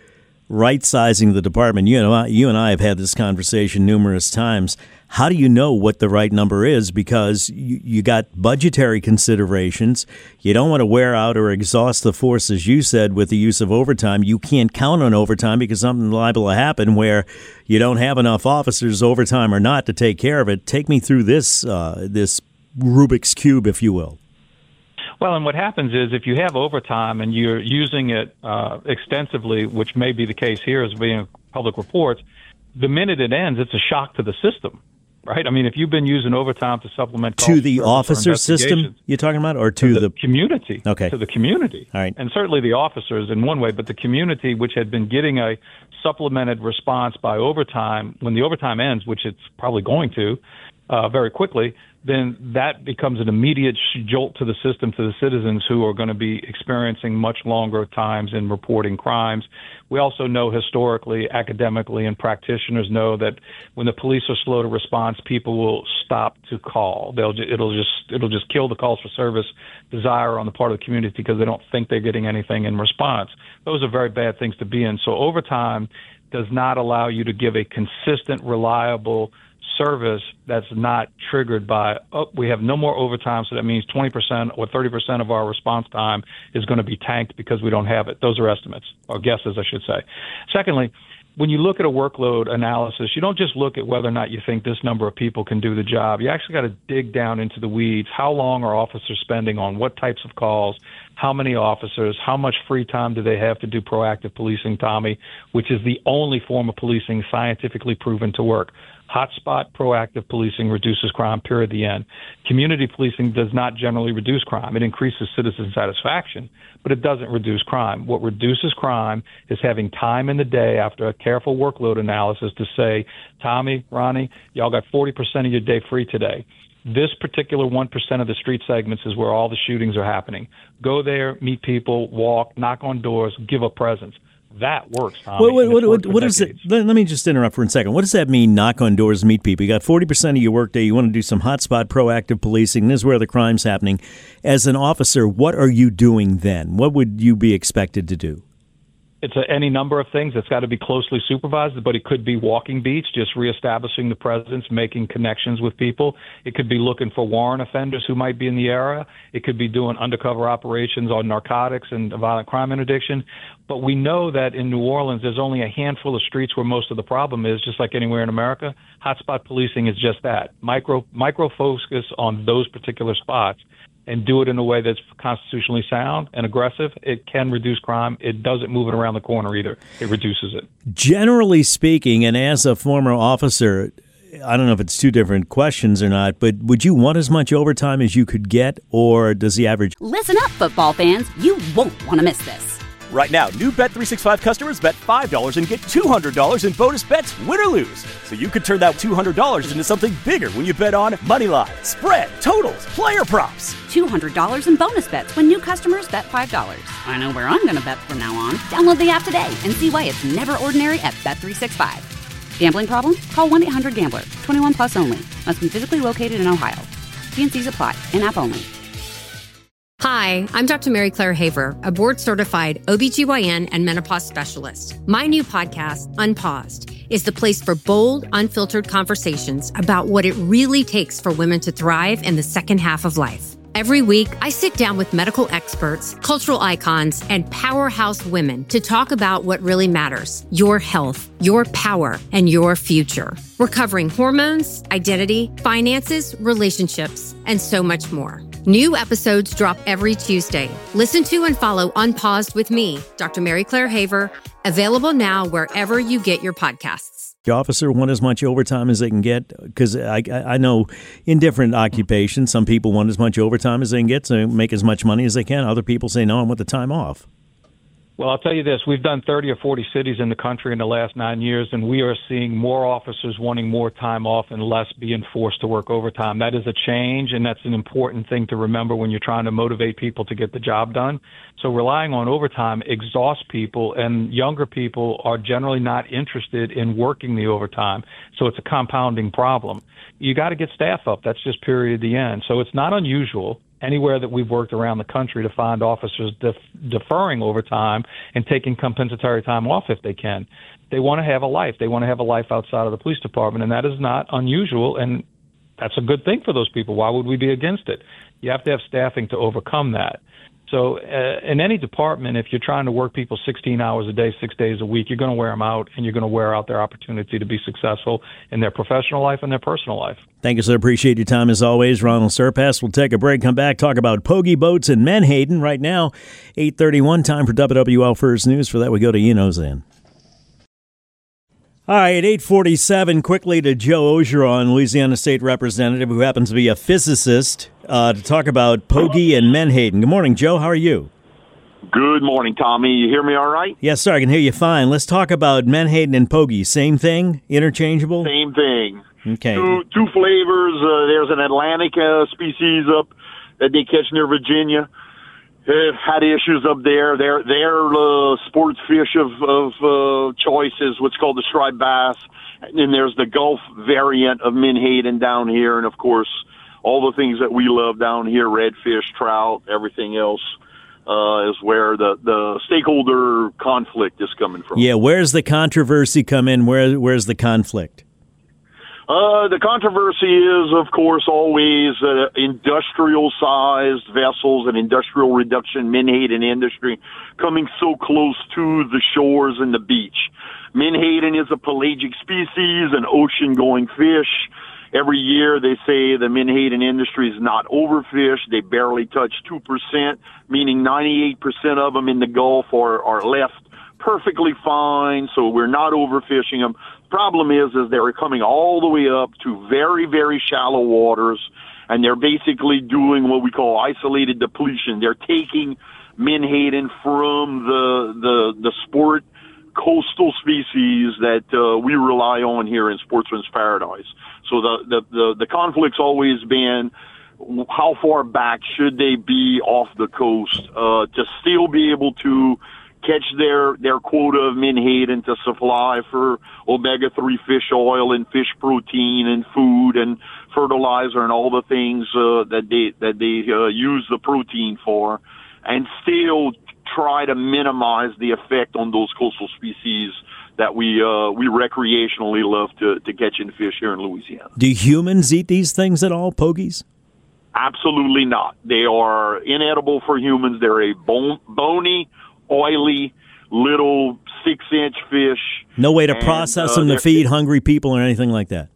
right-sizing the department. You and I have had this conversation numerous times. How do you know what the right number is? Because you got budgetary considerations. You don't want to wear out or exhaust the force, as you said, with the use of overtime. You can't count on overtime because something's liable to happen where you don't have enough officers, overtime or not, to take care of it. Take me through this Rubik's Cube, if you will. Well, and what happens is if you have overtime and you're using it extensively, which may be the case here as being public reports, the minute it ends, it's a shock to the system, right? I mean, if you've been using overtime to supplement to the officer system you're talking about, or to the community? Okay, to the community. All right, and certainly the officers in one way, but the community, which had been getting a supplemented response by overtime, when the overtime ends, which it's probably going to very quickly, then that becomes an immediate jolt to the system, to the citizens who are going to be experiencing much longer times in reporting crimes. We also know historically, academically, and practitioners know that when the police are slow to respond, people will stop to call. It'll just kill the calls for service desire on the part of the community because they don't think they're getting anything in response. Those are very bad things to be in. So overtime does not allow you to give a consistent, reliable service that's not triggered by, we have no more overtime, so that means 20% or 30% of our response time is going to be tanked because we don't have it. Those are estimates, or guesses, I should say. Secondly, when you look at a workload analysis, you don't just look at whether or not you think this number of people can do the job. You actually got to dig down into the weeds. How long are officers spending on what types of calls? How many officers? How much free time do they have to do proactive policing, Tommy, which is the only form of policing scientifically proven to work? Hotspot proactive policing reduces crime, period, the end. Community policing does not generally reduce crime. It increases citizen satisfaction, but it doesn't reduce crime. What reduces crime is having time in the day after a careful workload analysis to say, Tommy, Ronnie, y'all got 40% of your day free today. This particular 1% of the street segments is where all the shootings are happening. Go there, meet people, walk, knock on doors, give a presence. That works, Tommy. What is it? Let me just interrupt for a second. What does that mean, knock on doors, meet people? You got 40% of your workday. You want to do some hotspot proactive policing. This is where the crime's happening. As an officer, what are you doing then? What would you be expected to do? It's any number of things. It's got to be closely supervised, but it could be walking beats, just reestablishing the presence, making connections with people. It could be looking for warrant offenders who might be in the area. It could be doing undercover operations on narcotics and violent crime interdiction. But we know that in New Orleans, there's only a handful of streets where most of the problem is, just like anywhere in America. Hotspot policing is just that. Micro focus on those particular spots and do it in a way that's constitutionally sound and aggressive. It can reduce crime. It doesn't move it around the corner either. It reduces it. Generally speaking, and as a former officer, I don't know if it's two different questions or not, but would you want as much overtime as you could get, or does the average... Listen up, football fans. You won't want to miss this. Right now, new Bet365 customers bet $5 and get $200 in bonus bets, win or lose. So you could turn that $200 into something bigger when you bet on moneyline, spread, totals, player props. $200 in bonus bets when new customers bet $5. I know where I'm going to bet from now on. Download the app today and see why it's never ordinary at Bet365. Gambling problem? Call 1-800-GAMBLER. 21 plus only. Must be physically located in Ohio. T&Cs apply. In-app only. Hi, I'm Dr. Mary Claire Haver, a board-certified OBGYN and menopause specialist. My new podcast, Unpaused, is the place for bold, unfiltered conversations about what it really takes for women to thrive in the second half of life. Every week, I sit down with medical experts, cultural icons, and powerhouse women to talk about what really matters: your health, your power, and your future. We're covering hormones, identity, finances, relationships, and so much more. New episodes drop every Tuesday. Listen to and follow Unpaused with me, Dr. Mary Claire Haver, available now wherever you get your podcasts. The officer want as much overtime as they can get? Because I know in different occupations, some people want as much overtime as they can get to make as much money as they can. Other people say, no, I want the time off. Well, I'll tell you this. We've done 30 or 40 cities in the country in the last 9 years, and we are seeing more officers wanting more time off and less being forced to work overtime. That is a change, and that's an important thing to remember when you're trying to motivate people to get the job done. So relying on overtime exhausts people, and younger people are generally not interested in working the overtime. So it's a compounding problem. You got to get staff up. That's just period, the end. So it's not unusual anywhere that we've worked around the country to find officers deferring overtime and taking compensatory time off if they can. They want to have a life. They want to have a life outside of the police department, and that is not unusual, and that's a good thing for those people. Why would we be against it? You have to have staffing to overcome that. So in any department, if you're trying to work people 16 hours a day, 6 days a week, you're going to wear them out, and you're going to wear out their opportunity to be successful in their professional life and their personal life. Thank you, sir. Appreciate your time as always. Ronald Surpass. We'll take a break, come back, talk about pogie boats in Menhaden. Right now, 8:31, time for WWL First News. For that, we go to Ian Ozan. All right, 8:47, quickly to Joe Ogeron, Louisiana State Representative, who happens to be a physicist, to talk about pogie and Menhaden. Good morning, Joe. How are you? Good morning, Tommy. You hear me all right? Yes, sir. I can hear you fine. Let's talk about Menhaden and pogie. Same thing? Interchangeable? Same thing. Okay. Two flavors. There's an Atlantic species up that they catch near Virginia. Had issues up there. Their sports fish of choice is what's called the striped bass. And then there's the Gulf variant of Menhaden down here. And, of course, all the things that we love down here, redfish, trout, everything else, is where the stakeholder conflict is coming from. Yeah, where's the controversy come in? Where's the conflict? The controversy is, of course, always industrial-sized vessels and industrial reduction Menhaden industry coming so close to the shores and the beach. Menhaden is a pelagic species, an ocean-going fish. Every year they say the Menhaden industry is not overfished. They barely touch 2%, meaning 98% of them in the Gulf are left perfectly fine, so we're not overfishing them. Problem is they're coming all the way up to very, very shallow waters, and they're basically doing what we call isolated depletion. They're taking Menhaden from the sport coastal species that we rely on here in Sportsman's Paradise. So the conflict's always been how far back should they be off the coast to still be able to catch their quota of Menhaden to supply for omega-3 fish oil and fish protein and food and fertilizer and all the things that they use the protein for, and still try to minimize the effect on those coastal species that we recreationally love to catch and fish here in Louisiana. Do humans eat these things at all, pogies? Absolutely not. They are inedible for humans. They're a bony, oily, little 6-inch fish. No way to process them to feed hungry people or anything like that?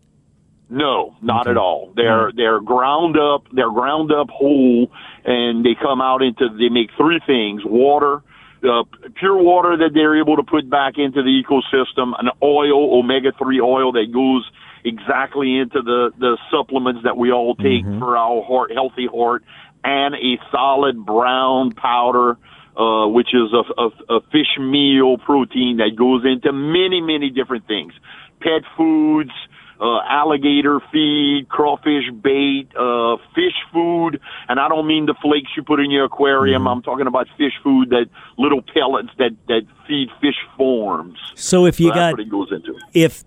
No, not at all. They're ground up. They're ground up whole, and they come out they make three things: water, pure water that they're able to put back into the ecosystem, an oil, omega-3 oil that goes exactly into the supplements that we all take for our healthy heart, and a solid brown powder, which is a fish meal protein that goes into many, many different things. Pet foods, alligator feed, crawfish bait, fish food, and I don't mean the flakes you put in your aquarium. I'm talking about fish food, that little pellets that feed fish forms. So if you that's what it goes into. If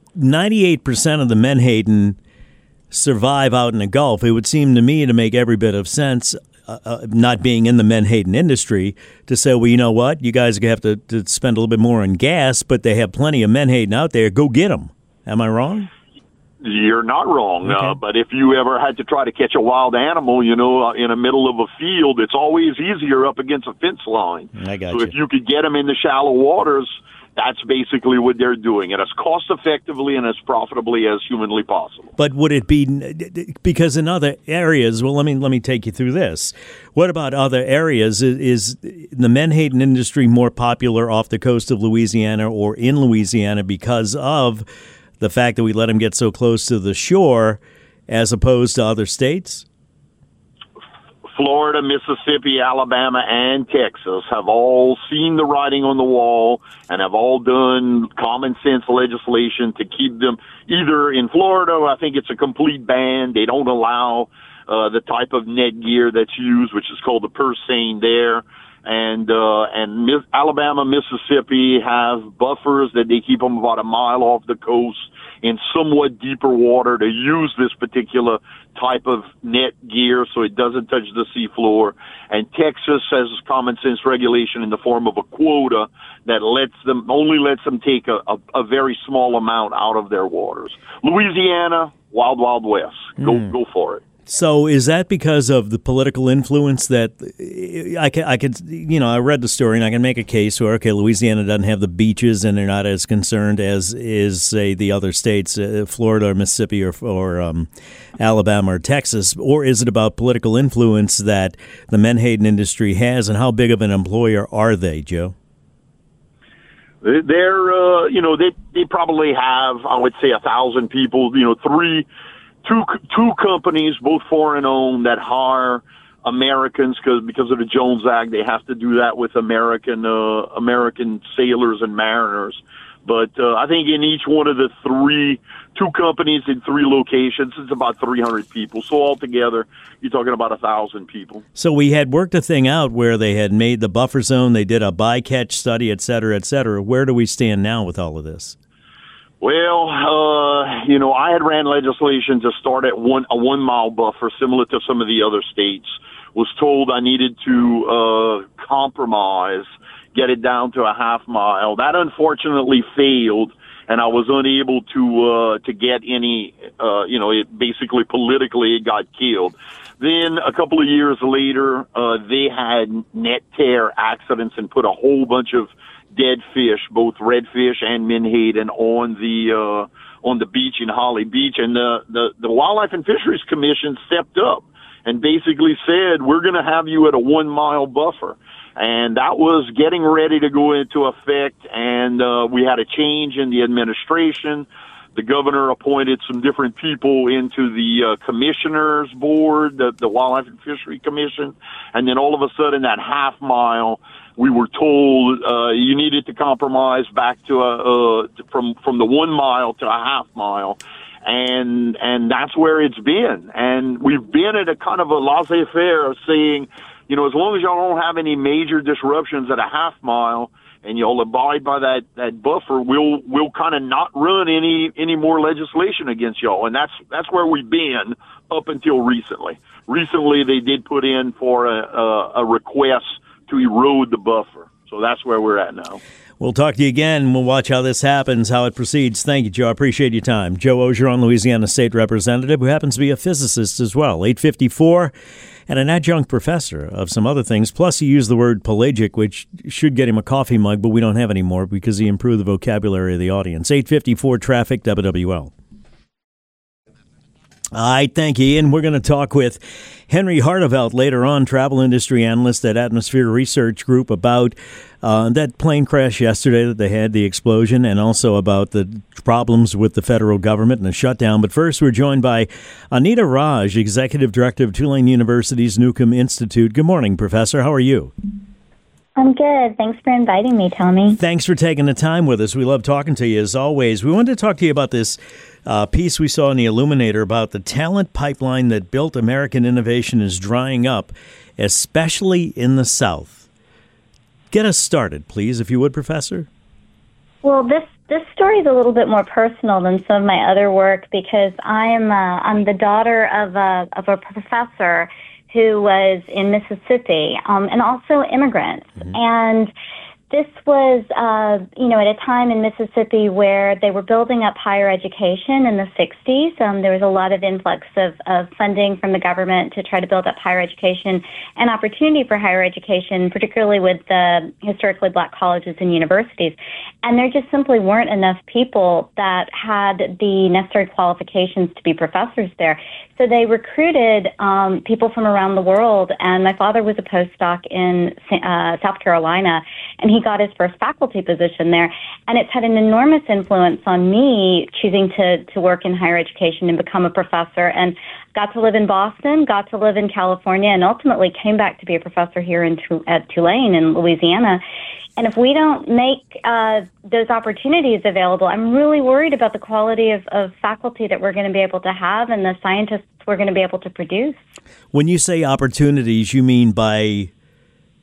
98% of the Menhaden survive out in the Gulf, it would seem to me to make every bit of sense, not being in the Menhaden industry, to say, well, you know what, you guys have to spend a little bit more on gas, but they have plenty of Menhaden out there. Go get them. Am I wrong? You're not wrong, okay. But if you ever had to try to catch a wild animal, in the middle of a field, it's always easier up against a fence line. I got so you. if you could get them in the shallow waters, that's basically what they're doing, and as cost-effectively and as profitably as humanly possible. But would it be, because in other areas, well, let me take you through this. What about other areas? Is the Menhaden industry more popular off the coast of Louisiana or in Louisiana because of the fact that we let them get so close to the shore as opposed to other states? Florida, Mississippi, Alabama, and Texas have all seen the writing on the wall and have all done common sense legislation to keep them. Either in Florida, I think it's a complete ban. They don't allow the type of net gear that's used, which is called the purse seine there. And Alabama, Mississippi have buffers that they keep them about a mile off the coast in somewhat deeper water to use this particular type of net gear so it doesn't touch the seafloor. And Texas has common sense regulation in the form of a quota that only lets them take a very small amount out of their waters. Louisiana, wild, wild west. Go for it. So is that because of the political influence that I could, I read the story and I can make a case where, okay, Louisiana doesn't have the beaches and they're not as concerned as is, say, the other states, Florida or Mississippi or Alabama or Texas, or is it about political influence that the menhaden industry has, and how big of an employer are they, Joe? They're, they probably have, I would say, 1,000 people, two companies, both foreign owned, that hire Americans because of the Jones Act. They have to do that with American sailors and mariners. But I think in each one of the two companies in 3 locations, it's about 300 people. So altogether, you're talking about 1,000 people. So we had worked a thing out where they had made the buffer zone, they did a bycatch study, et cetera, et cetera. Where do we stand now with all of this? Well, I had ran legislation to start at a 1 mile buffer, similar to some of the other states. Was told I needed to compromise, get it down to a half mile. That unfortunately failed, and I was unable to get any. It basically politically it got killed. Then a couple of years later, they had net tear accidents and put a whole bunch of dead fish, both redfish and menhaden, on the beach in Holly Beach, and the Wildlife and Fisheries Commission stepped up and basically said, we're going to have you at a 1 mile buffer. And that was getting ready to go into effect, and we had a change in the administration. The governor appointed some different people into the commissioners board, the Wildlife and Fishery Commission, and then all of a sudden that half mile, we were told you needed to compromise back to from the 1 mile to a half mile, and that's where it's been. And we've been at a kind of a laissez-faire of saying, as long as y'all don't have any major disruptions at a half mile and y'all abide by that buffer, we'll kind of not run any more legislation against y'all. And that's where we've been up until recently. Recently, they did put in for a request to erode the buffer. So that's where we're at now. We'll talk to you again. We'll watch how this happens, how it proceeds. Thank you, Joe. I appreciate your time. Joe Orgeron, Louisiana State Representative, who happens to be a physicist as well. 854, and an adjunct professor of some other things. Plus, he used the word pelagic, which should get him a coffee mug, but we don't have any more because he improved the vocabulary of the audience. 854 traffic, WWL. All right, thank you, Ian. We're going to talk with Henry Hartevelt later on, travel industry analyst at Atmosphere Research Group, about that plane crash yesterday that they had, the explosion, and also about the problems with the federal government and the shutdown. But first, we're joined by Anita Raj, Executive Director of Tulane University's Newcomb Institute. Good morning, Professor. How are you? I'm good. Thanks for inviting me, Tommy. Thanks for taking the time with us. We love talking to you, as always. We wanted to talk to you about this piece we saw in the Illuminator about the talent pipeline that built American innovation is drying up, especially in the South. Get us started, please, if you would, Professor. Well, this story is a little bit more personal than some of my other work because I'm the daughter of a professor who was in Mississippi and also immigrants. Mm-hmm. And this was, at a time in Mississippi where they were building up higher education in the 60s. There was a lot of influx of funding from the government to try to build up higher education and opportunity for higher education, particularly with the historically black colleges and universities. And there just simply weren't enough people that had the necessary qualifications to be professors there. So they recruited people from around the world, and my father was a postdoc in South Carolina, and he got his first faculty position there. And it's had an enormous influence on me choosing to work in higher education and become a professor, and got to live in Boston, got to live in California, and ultimately came back to be a professor here at Tulane in Louisiana. And if we don't make those opportunities available, I'm really worried about the quality of faculty that we're going to be able to have and the scientists we're going to be able to produce. When you say opportunities, you mean by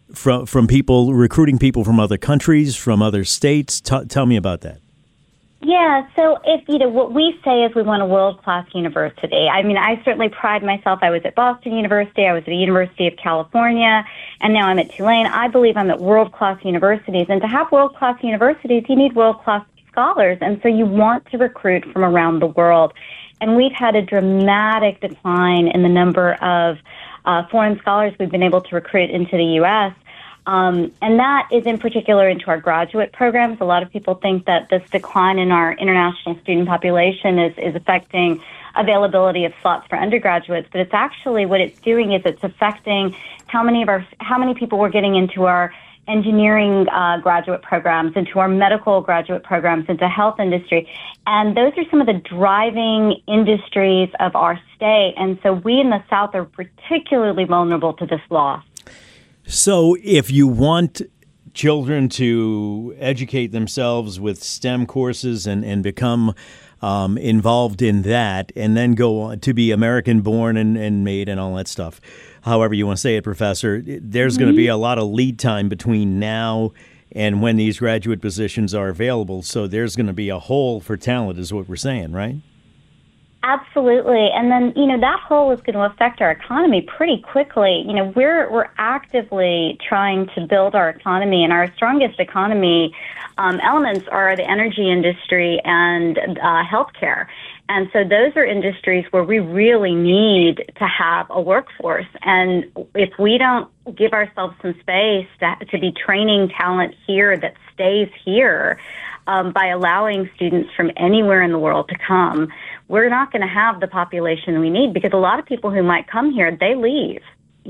from people, recruiting people from other countries, from other states? Tell me about that. Yeah, so if, what we say is we want a world-class university. I mean, I certainly pride myself. I was at Boston University, I was at the University of California, and now I'm at Tulane. I believe I'm at world-class universities. And to have world-class universities, you need world-class scholars. And so you want to recruit from around the world. And we've had a dramatic decline in the number of foreign scholars we've been able to recruit into the U.S., and that is in particular into our graduate programs. A lot of people think that this decline in our international student population is affecting availability of slots for undergraduates, but it's actually what it's doing is it's affecting how many people we're getting into our engineering graduate programs, into our medical graduate programs, into health industry. And those are some of the driving industries of our state. And so we in the South are particularly vulnerable to this loss. So if you want children to educate themselves with STEM courses and become involved in that, and then go on to be American born and made and all that stuff, however you want to say it, Professor, there's going to be a lot of lead time between now and when these graduate positions are available. So there's going to be a hole for talent is what we're saying, right? Absolutely. And then, that hole is going to affect our economy pretty quickly. We're actively trying to build our economy, and our strongest economy elements are the energy industry and healthcare. And so those are industries where we really need to have a workforce. And if we don't give ourselves some space to be training talent here that stays here, by allowing students from anywhere in the world to come, we're not going to have the population we need, because a lot of people who might come here, they leave,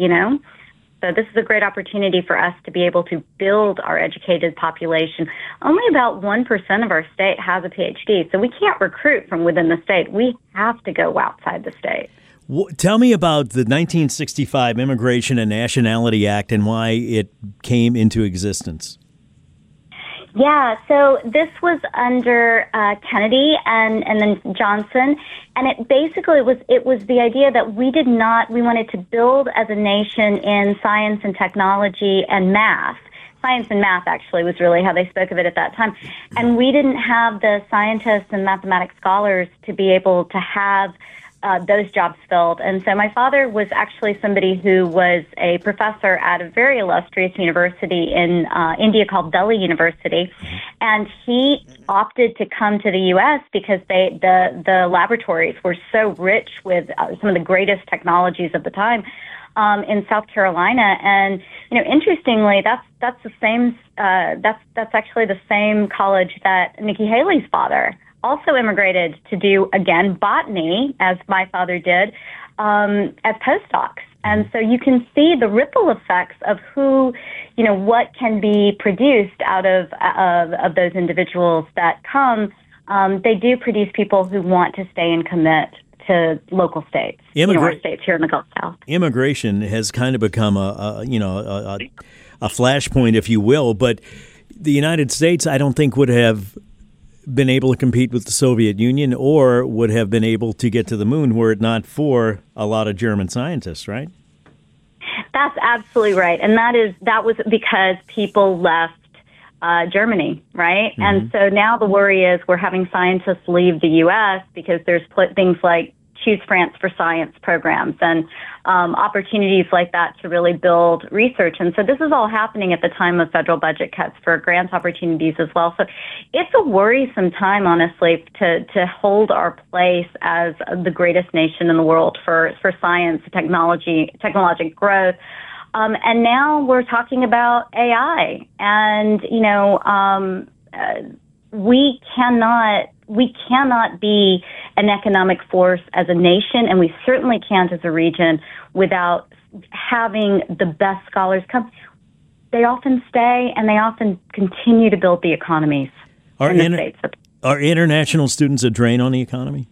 So this is a great opportunity for us to be able to build our educated population. Only about 1% of our state has a PhD, so we can't recruit from within the state. We have to go outside the state. Tell me about the 1965 Immigration and Nationality Act and why it came into existence. Yeah, so this was under Kennedy and then Johnson, and it basically was the idea that we wanted to build as a nation in science and technology and math. Science and math actually was really how they spoke of it at that time. And we didn't have the scientists and mathematics scholars to be able to have those jobs filled. And so my father was actually somebody who was a professor at a very illustrious university in India called Delhi University. And he opted to come to the U.S. because the laboratories were so rich with some of the greatest technologies of the time in South Carolina. And, interestingly, that's the same, that's actually the same college that Nikki Haley's father also immigrated to do, again, botany, as my father did, as postdocs. And so you can see the ripple effects of what can be produced out of those individuals that come. They do produce people who want to stay and commit to local states, our states here in the Gulf South. Immigration has kind of become a flashpoint, if you will, but the United States, I don't think would have been able to compete with the Soviet Union or would have been able to get to the moon were it not for a lot of German scientists, right? That's absolutely right. And that was because people left Germany, right? Mm-hmm. And so now the worry is we're having scientists leave the U.S. because there's things like Choose France for Science programs and opportunities like that to really build research. And so this is all happening at the time of federal budget cuts for grant opportunities as well. So it's a worrisome time, honestly, to hold our place as the greatest nation in the world for science, technological growth. And now we're talking about AI. And, we cannot be an economic force as a nation, and we certainly can't as a region without having the best scholars come. They often stay, and they often continue to build the economies in the States. Are international students a drain on the economy?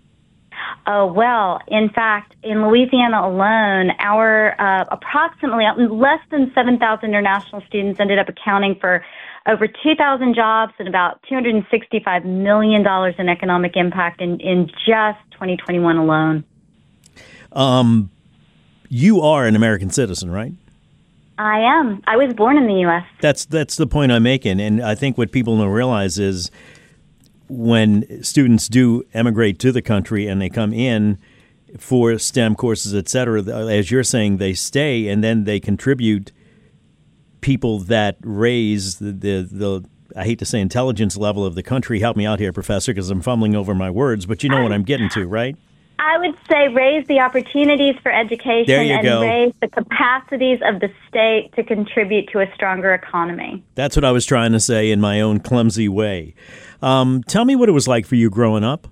Well, in fact, in Louisiana alone, our approximately less than 7,000 international students ended up accounting for over 2,000 jobs and about $265 million in economic impact in just 2021 alone. You are an American citizen, right? I am. I was born in the U.S. That's the point I'm making, and I think what people don't realize is when students do emigrate to the country and they come in for STEM courses, et cetera, as you're saying, they stay and then they contribute people that raise the I hate to say intelligence level of the country. Help me out here, Professor, because I'm fumbling over my words, but you know what I'm getting to, right? I would say raise the opportunities for education and raise the capacities of the state to contribute to a stronger economy. That's what I was trying to say in my own clumsy way. Tell me what it was like for you growing up.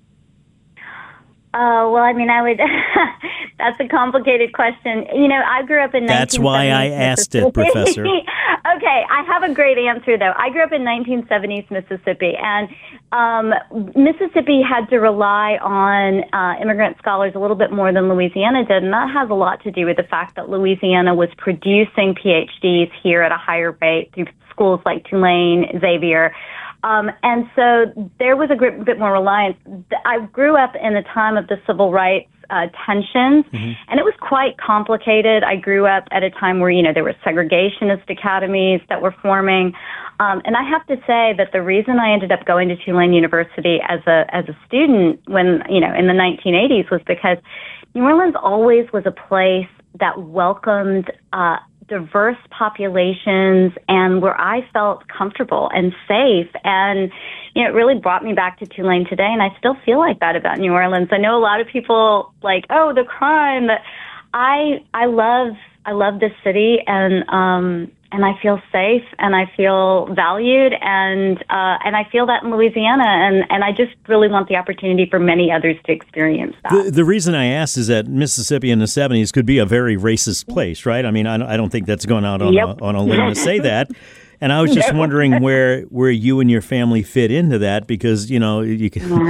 Well, I mean, I would. That's a complicated question. You know, I grew up in. That's why I asked it, Professor. Okay, I have a great answer though. I grew up in 1970s Mississippi, and Mississippi had to rely on immigrant scholars a little bit more than Louisiana did, and that has a lot to do with the fact that Louisiana was producing PhDs here at a higher rate through schools like Tulane, Xavier. And so there was a bit more reliance. I grew up in the time of the civil rights tensions, and it was quite complicated. I grew up at a time where, you know, there were segregationist academies that were forming. And I have to say that the reason I ended up going to Tulane University as a student when, you know, in the 1980s was because New Orleans always was a place that welcomed diverse populations and where I felt comfortable and safe. And, you know, it really brought me back to Tulane today. And I still feel like that about New Orleans. I know a lot of people like, oh, the crime, but I love this city, and I feel safe and I feel valued, and I feel that in Louisiana, and I just really want the opportunity for many others to experience that. The reason I asked is that Mississippi in the 70s could be a very racist place, right? I mean, I don't think that's going out on a limb to say that. And I was just wondering where you and your family fit into that, because, you know, you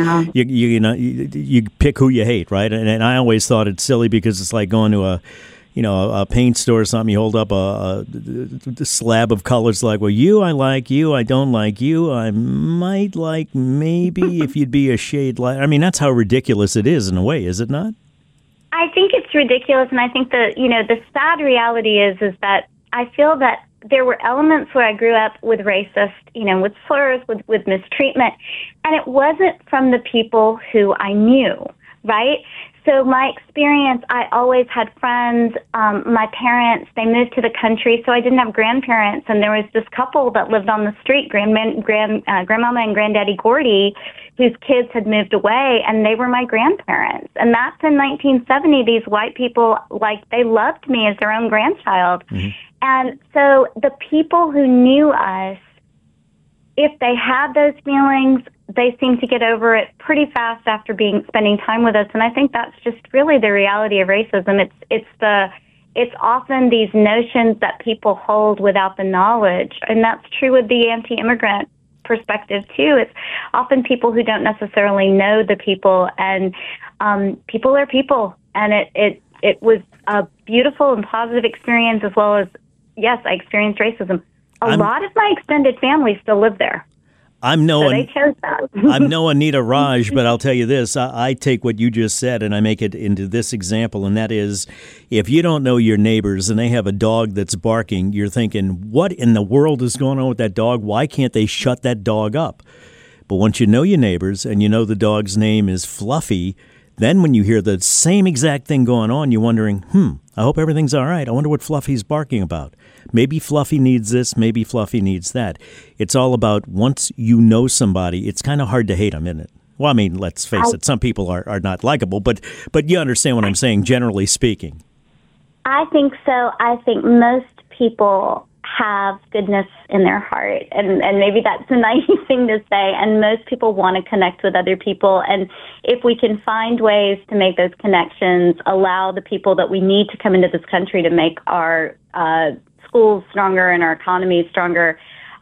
pick who you hate, right? And I always thought it's silly because it's like going to a paint store or something. You hold up a slab of colors like, well, I like you, I don't like you, I might like maybe if you'd be a shade light. I mean, that's how ridiculous it is in a way, is it not? I think it's ridiculous, and I think that, you know, the sad reality is that I feel that there were elements where I grew up with racist, you know, with slurs, with mistreatment, and it wasn't from the people who I knew, right? So my experience, I always had friends. My parents, they moved to the country, so I didn't have grandparents. And there was this couple that lived on the street, Grandmama and Granddaddy Gordy, whose kids had moved away, and they were my grandparents. And that's in 1970. These white people, like, they loved me as their own grandchild. Mm-hmm. And so the people who knew us, if they had those feelings, they seem to get over it pretty fast after spending time with us. And I think that's just really the reality of racism. It's often these notions that people hold without the knowledge. And that's true with the anti-immigrant perspective too. It's often people who don't necessarily know the people, and people are people. And it was a beautiful and positive experience, as well as, yes, I experienced racism. A lot of my extended family still live there. I'm no Anita Raj, but I'll tell you this. I take what you just said and I make it into this example, and that is, if you don't know your neighbors and they have a dog that's barking, you're thinking, what in the world is going on with that dog? Why can't they shut that dog up? But once you know your neighbors and you know the dog's name is Fluffy, then when you hear the same exact thing going on, you're wondering, I hope everything's all right. I wonder what Fluffy's barking about. Maybe Fluffy needs this, maybe Fluffy needs that. It's all about, once you know somebody, it's kind of hard to hate them, isn't it? Well, I mean, let's face it, some people are not likable, but you understand what I'm saying, generally speaking. I think so. I think most people have goodness in their heart, and maybe that's a naive thing to say, and most people want to connect with other people, and if we can find ways to make those connections, allow the people that we need to come into this country to make our schools stronger and our economy stronger,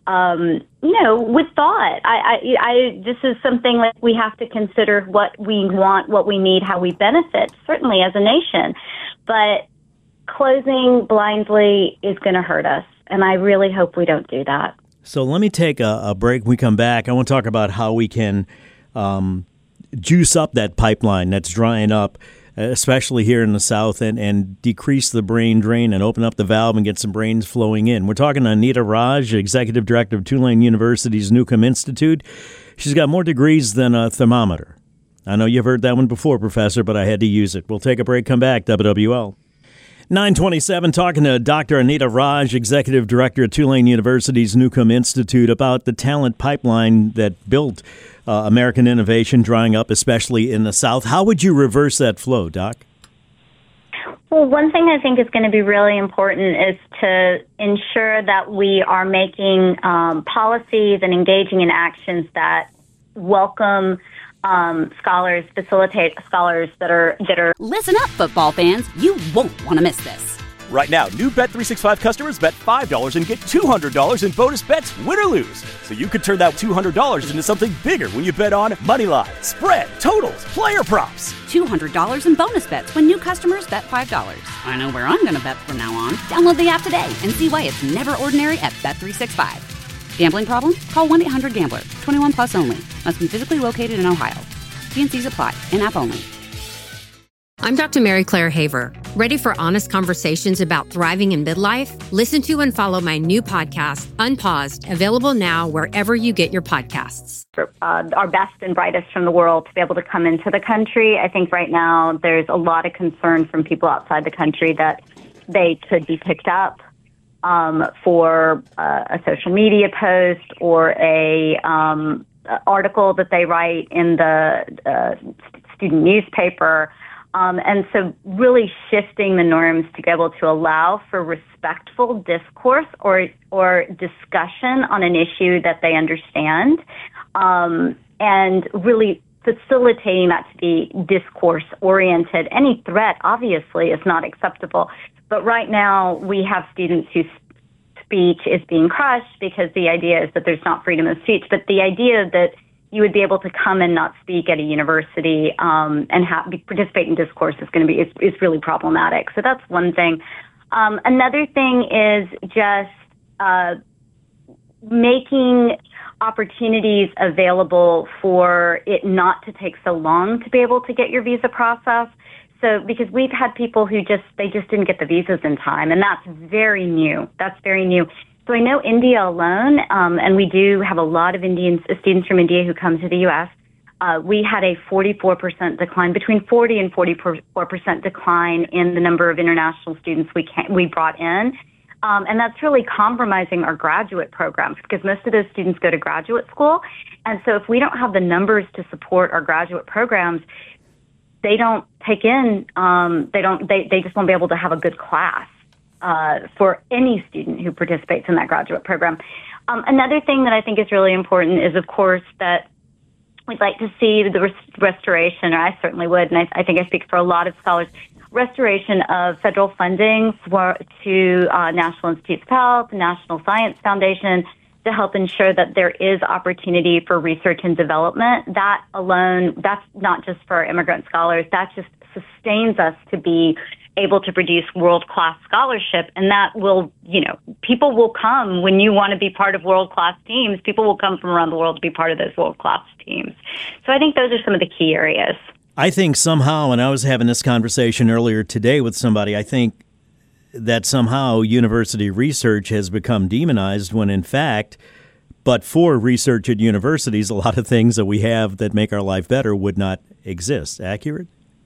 with thought. This is something like we have to consider what we want, what we need, how we benefit, certainly as a nation, but closing blindly is going to hurt us. And I really hope we don't do that. So let me take a break. When we come back, I want to talk about how we can juice up that pipeline that's drying up especially here in the South, and decrease the brain drain and open up the valve and get some brains flowing in. We're talking to Anita Raj, Executive Director of Tulane University's Newcomb Institute. She's got more degrees than a thermometer. I know you've heard that one before, Professor, but I had to use it. We'll take a break, come back, WWL. 927, talking to Dr. Anita Raj, Executive Director at Tulane University's Newcomb Institute, about the talent pipeline that built American innovation drying up, especially in the South. How would you reverse that flow, Doc? Well, one thing I think is going to be really important is to ensure that we are making policies and engaging in actions that welcome scholars, facilitate scholars that are. Listen up, football fans. You won't want to miss this. Right now, new Bet365 customers bet $5 and get $200 in bonus bets, win or lose. So you could turn that $200 into something bigger when you bet on money line, spread, totals, player props. $200 in bonus bets when new customers bet $5. I know where I'm going to bet from now on. Download the app today and see why it's never ordinary at Bet365. Gambling problem? Call 1-800-GAMBLER. 21 plus only. Must be physically located in Ohio. T&Cs apply. In-app only. I'm Dr. Mary Claire Haver. Ready for honest conversations about thriving in midlife? Listen to and follow my new podcast, Unpaused, available now wherever you get your podcasts. Our best and brightest from the world to be able to come into the country. I think right now there's a lot of concern from people outside the country that they could be picked up for a social media post or a article that they write in the student newspaper. And so really shifting the norms to be able to allow for respectful discourse or discussion on an issue that they understand, and really facilitating that to be discourse-oriented. Any threat, obviously, is not acceptable. But right now, we have students whose speech is being crushed because the idea is that there's not freedom of speech. But the idea that you would be able to come and not speak at a university and participate in discourse is really problematic. So that's one thing. Another thing is just making opportunities available for it not to take so long to be able to get your visa process. So because we've had people who just didn't get the visas in time, and that's very new. So I know India alone, and we do have a lot of students from India who come to the U.S. We had a 44% decline, between 40 and 44% decline in the number of international students we brought in. And that's really compromising our graduate programs because most of those students go to graduate school. And so if we don't have the numbers to support our graduate programs, they don't take in, they just won't be able to have a good class for any student who participates in that graduate program. Another thing that I think is really important is, of course, that we'd like to see the restoration, or I certainly would, and I think I speak for a lot of scholars, restoration of federal funding to National Institutes of Health, National Science Foundation, to help ensure that there is opportunity for research and development. That alone, that's not just for our immigrant scholars, that just sustains us to be able to produce world-class scholarship. And that will, people will come when you want to be part of world-class teams. People will come from around the world to be part of those world-class teams. So I think those are some of the key areas. I think somehow, and I was having this conversation earlier today with somebody, I think that somehow university research has become demonized when, in fact, but for research at universities, a lot of things that we have that make our life better would not exist. Accurate?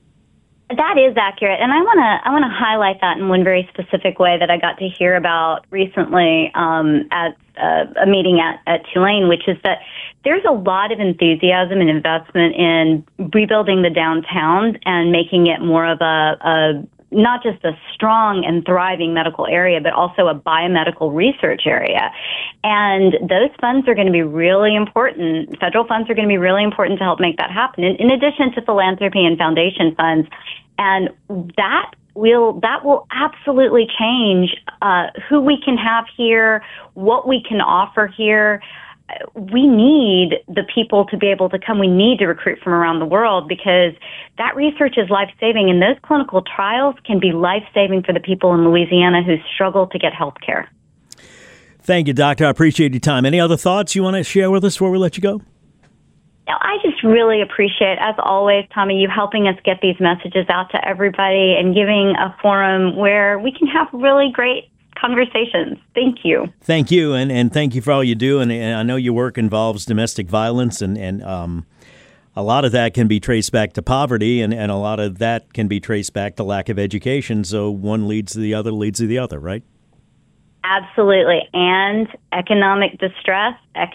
That is accurate, and I want to highlight that in one very specific way that I got to hear about recently at a meeting at Tulane, which is that there's a lot of enthusiasm and investment in rebuilding the downtown and making it more of a not just a strong and thriving medical area, but also a biomedical research area. And those funds are going to be really important. Federal funds are going to be really important to help make that happen, in addition to philanthropy and foundation funds. And that will absolutely change who we can have here, what we can offer here. We need the people to be able to come. We need to recruit from around the world because that research is life-saving, and those clinical trials can be life-saving for the people in Louisiana who struggle to get health care. Thank you, Doctor. I appreciate your time. Any other thoughts you want to share with us before we let you go? No, I just really appreciate, as always, Tommy, you helping us get these messages out to everybody and giving a forum where we can have really great conversations. Thank you. Thank you, and thank you for all you do. And I know your work involves domestic violence, and a lot of that can be traced back to poverty, and a lot of that can be traced back to lack of education. So one leads to the other, right? Absolutely. And economic distress,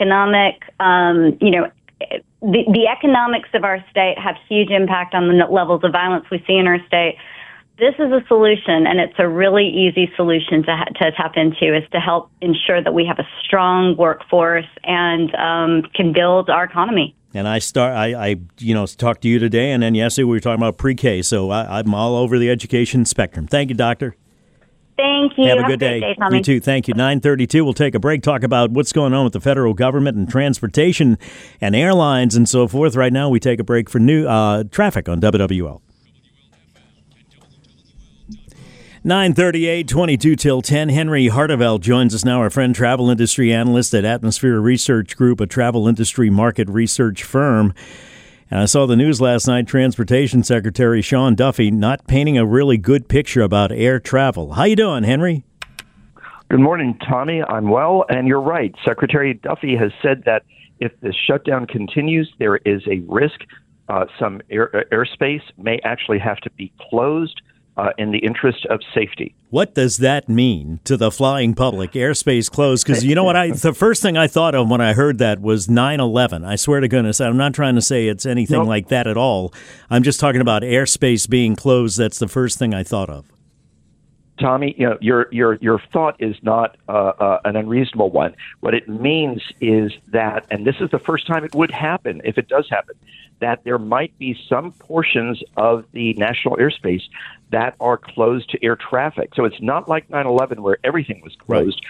the economics of our state have huge impact on the levels of violence we see in our state. This is a solution, and it's a really easy solution to tap into, is to help ensure that we have a strong workforce and can build our economy. And I talked to you today, and then yesterday we were talking about pre-K, so I'm all over the education spectrum. Thank you, Doctor. Thank you. Have a good day. Tommy. You too. Thank you. 9:32. We'll take a break, talk about what's going on with the federal government and transportation and airlines and so forth. Right now, we take a break for new traffic on WWL. 9:38, 22 till 10. Henry Hartevelt joins us now, our friend, travel industry analyst at Atmosphere Research Group, a travel industry market research firm. And I saw the news last night, Transportation Secretary Sean Duffy not painting a really good picture about air travel. How you doing, Henry? Good morning, Tommy. I'm well, and you're right. Secretary Duffy has said that if the shutdown continues, there is a risk some airspace may actually have to be closed in the interest of safety. What does that mean to the flying public? Airspace closed? Because you know what? The first thing I thought of when I heard that was 9/11. I swear to goodness, I'm not trying to say it's anything like that at all. I'm just talking about airspace being closed. That's the first thing I thought of. Tommy, your thought is not an unreasonable one. What it means is that, and this is the first time it would happen, if it does happen, that there might be some portions of the national airspace that are closed to air traffic. So it's not like 9/11 where everything was closed,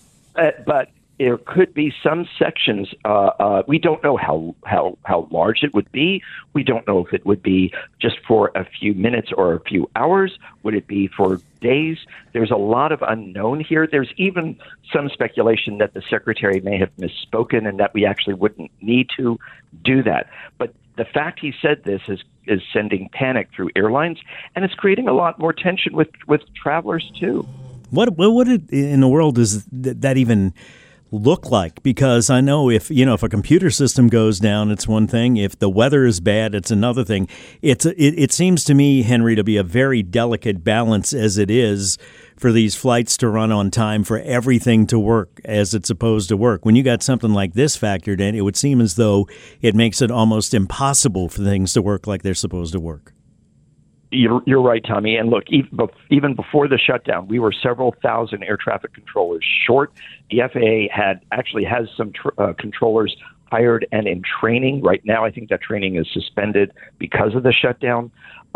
but there could be some sections. We don't know how large it would be. We don't know if it would be just for a few minutes or a few hours. Would it be for days? There's a lot of unknown here. There's even some speculation that the secretary may have misspoken and that we actually wouldn't need to do that. But the fact he said this is sending panic through airlines, and it's creating a lot more tension with travelers too. What in the world does that even look like? Because I know if a computer system goes down, it's one thing. If the weather is bad, it's another thing. It seems to me, Henry, to be a very delicate balance as it is for these flights to run on time, for everything to work as it's supposed to work. When you got something like this factored in, it would seem as though it makes it almost impossible for things to work like they're supposed to work. You're right, Tommy. And look, even before the shutdown, we were several thousand air traffic controllers short. The FAA has some controllers hired and in training. Right now, I think that training is suspended because of the shutdown.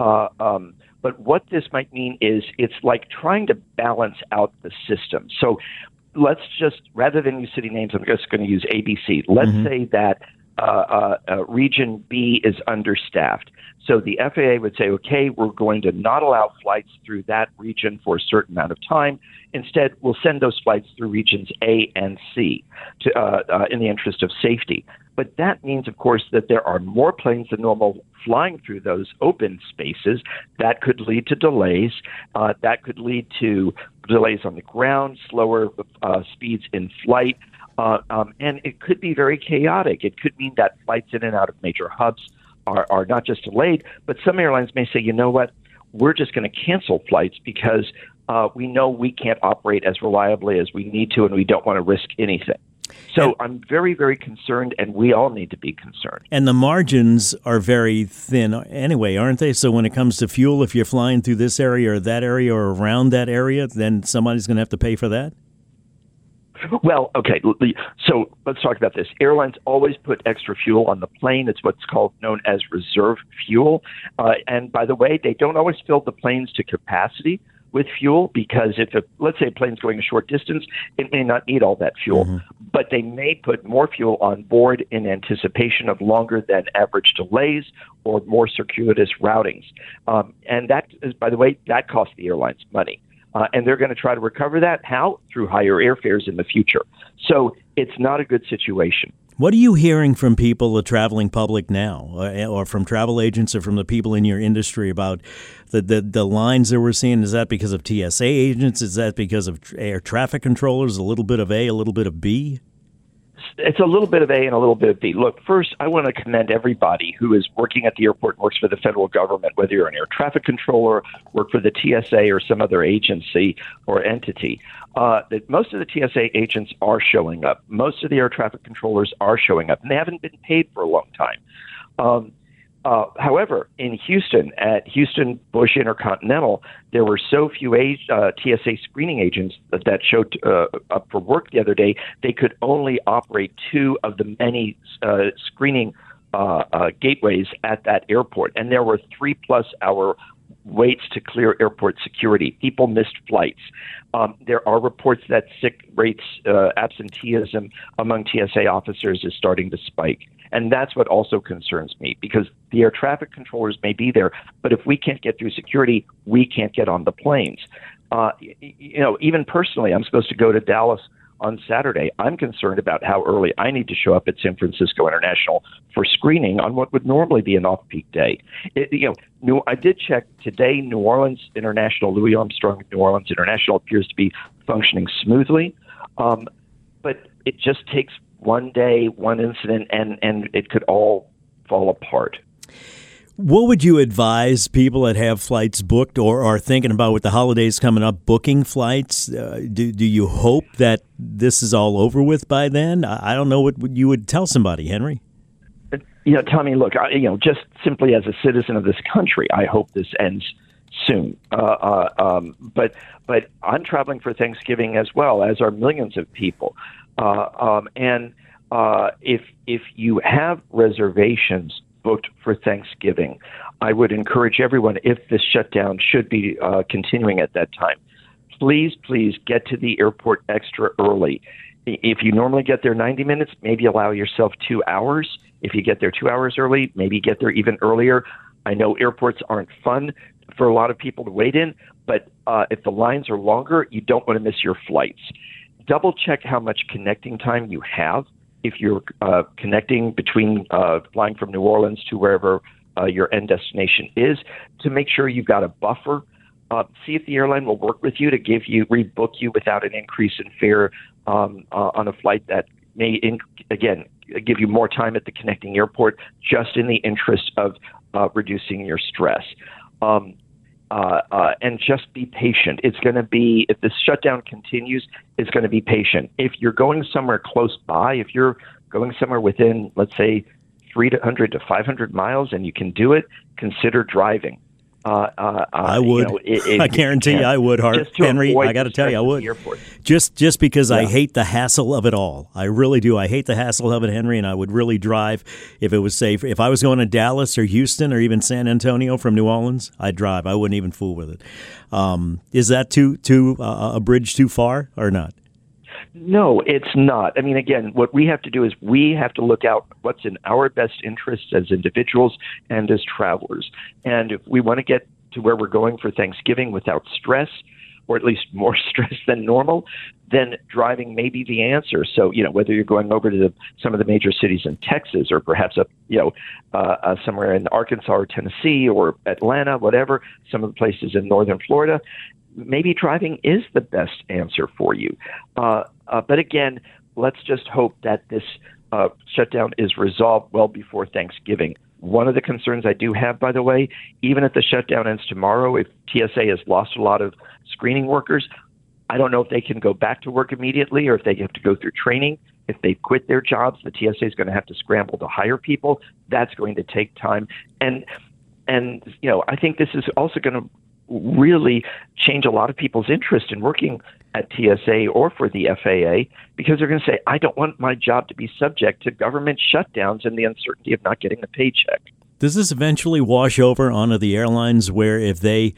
But what this might mean is it's like trying to balance out the system. So let's just, rather than use city names, I'm just going to use ABC. Let's say that Region B is understaffed. So the FAA would say, okay, we're going to not allow flights through that region for a certain amount of time. Instead, we'll send those flights through regions A and C in the interest of safety. But that means, of course, that there are more planes than normal flying through those open spaces. That could lead to delays. That could lead to delays on the ground, slower speeds in flight. And it could be very chaotic. It could mean that flights in and out of major hubs are not just delayed, but some airlines may say, you know what, we're just going to cancel flights because we know we can't operate as reliably as we need to, and we don't want to risk anything. So I'm very, very concerned, and we all need to be concerned. And the margins are very thin anyway, aren't they? So when it comes to fuel, if you're flying through this area or that area or around that area, then somebody's going to have to pay for that? Well, okay, so let's talk about this. Airlines always put extra fuel on the plane. It's what's known as reserve fuel. And by the way, they don't always fill the planes to capacity with fuel because let's say a plane's going a short distance, it may not need all that fuel. But they may put more fuel on board in anticipation of longer than average delays or more circuitous routings. And that is, by the way, that costs the airlines money. And they're going to try to recover that. How? Through higher airfares in the future. So it's not a good situation. What are you hearing from people, the traveling public now, or from travel agents or from the people in your industry about the lines that we're seeing? Is that because of TSA agents? Is that because of air traffic controllers? A little bit of A, a little bit of B? It's a little bit of A and a little bit of B. Look, first, I want to commend everybody who is working at the airport and works for the federal government, whether you're an air traffic controller, work for the TSA or some other agency or entity. That most of the TSA agents are showing up. Most of the air traffic controllers are showing up, and they haven't been paid for a long time. However, in Houston, at Houston Bush Intercontinental, there were so few TSA screening agents that showed up for work the other day, they could only operate 2 of the many screening gateways at that airport. And there were 3+ hour waits to clear airport security. People missed flights. There are reports that sick rates, absenteeism among TSA officers is starting to spike. And that's what also concerns me, because the air traffic controllers may be there, but if we can't get through security, we can't get on the planes. Even personally, I'm supposed to go to Dallas on Saturday. I'm concerned about how early I need to show up at San Francisco International for screening on what would normally be an off-peak day. I did check today. New Orleans International, Louis Armstrong New Orleans International appears to be functioning smoothly, but it just takes one day, one incident, and it could all fall apart. What would you advise people that have flights booked or are thinking about, with the holidays coming up, booking flights? Do you hope that this is all over with by then? I don't know what you would tell somebody, Henry. Tommy, look, just simply as a citizen of this country, I hope this ends soon. But I'm traveling for Thanksgiving as well, as are millions of people. If you have reservations booked for Thanksgiving, I would encourage everyone, if this shutdown should be continuing at that time, please get to the airport extra early. If you normally get there 90 minutes, maybe allow yourself 2 hours. If you get there 2 hours early, maybe get there even earlier. I know airports aren't fun for a lot of people to wait in, but if the lines are longer, you don't want to miss your flights. Double check how much connecting time you have if you're connecting between flying from New Orleans to wherever your end destination is, to make sure you've got a buffer. See if the airline will work with you to rebook you without an increase in fare on a flight that may, give you more time at the connecting airport, just in the interest of reducing your stress. And just be patient. It's going to be, if this shutdown continues, it's going to be patient. If you're going somewhere close by, if you're going somewhere within, let's say, 300 to 500 miles and you can do it, consider driving. I would. I guarantee you I would, Henry. I got to tell you, I would. Just because I hate the hassle of it all. I really do. I hate the hassle of it, Henry, and I would really drive if it was safe. If I was going to Dallas or Houston or even San Antonio from New Orleans, I'd drive. I wouldn't even fool with it. Is that a bridge too far or not? No, it's not. I mean, again, what we have to do is we have to look out what's in our best interests as individuals and as travelers. And if we want to get to where we're going for Thanksgiving without stress, or at least more stress than normal, then driving may be the answer. So, whether you're going over to some of the major cities in Texas, or perhaps up, somewhere in Arkansas or Tennessee or Atlanta, whatever, some of the places in northern Florida, maybe driving is the best answer for you. But again, let's just hope that this shutdown is resolved well before Thanksgiving. One of the concerns I do have, by the way, even if the shutdown ends tomorrow, if TSA has lost a lot of screening workers, I don't know if they can go back to work immediately or if they have to go through training. If they quit their jobs, the TSA is going to have to scramble to hire people. That's going to take time. And I think this is also going to really change a lot of people's interest in working at TSA or for the FAA, because they're going to say, I don't want my job to be subject to government shutdowns and the uncertainty of not getting a paycheck. Does this eventually wash over onto the airlines where if they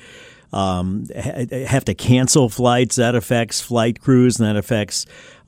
have to cancel flights, that affects flight crews and that affects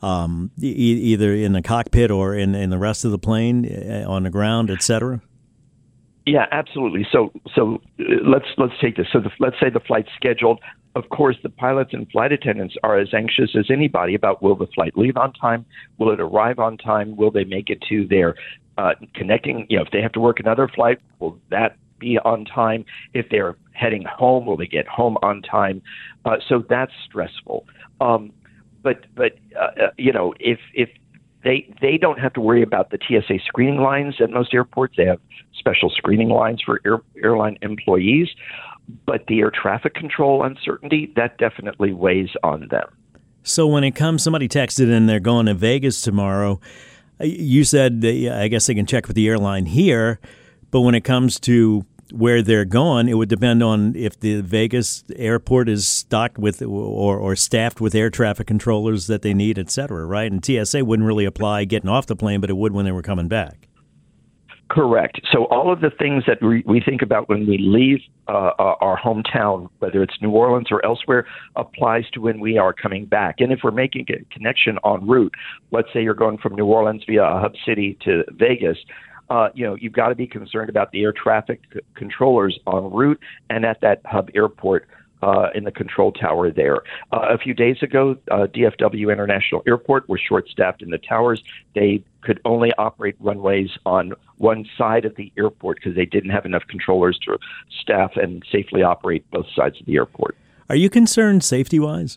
either in the cockpit or in the rest of the plane, on the ground, et cetera? Yeah, absolutely. So let's take this. So let's say the flight's scheduled of course, the pilots and flight attendants are as anxious as anybody about will the flight leave on time? Will it arrive on time? Will they make it to their connecting? If they have to work another flight, will that be on time? If they're heading home, will they get home on time? So that's stressful. But if they don't have to worry about the TSA screening lines at most airports. They have special screening lines for airline employees. But the air traffic control uncertainty, that definitely weighs on them. So when it comes, somebody texted in they're going to Vegas tomorrow. You said, I guess they can check with the airline here. But when it comes to where they're going, it would depend on if the Vegas airport is stocked with or staffed with air traffic controllers that they need, et cetera, right? And TSA wouldn't really apply getting off the plane, but it would when they were coming back. Correct. So all of the things that we think about when we leave our hometown, whether it's New Orleans or elsewhere, applies to when we are coming back. And if we're making a connection en route, let's say you're going from New Orleans via a hub city to Vegas, you've got to be concerned about the air traffic controllers en route and at that hub airport in the control tower there. A few days ago, DFW International Airport was short-staffed in the towers. They could only operate runways on one side of the airport because they didn't have enough controllers to staff and safely operate both sides of the airport. Are you concerned safety-wise?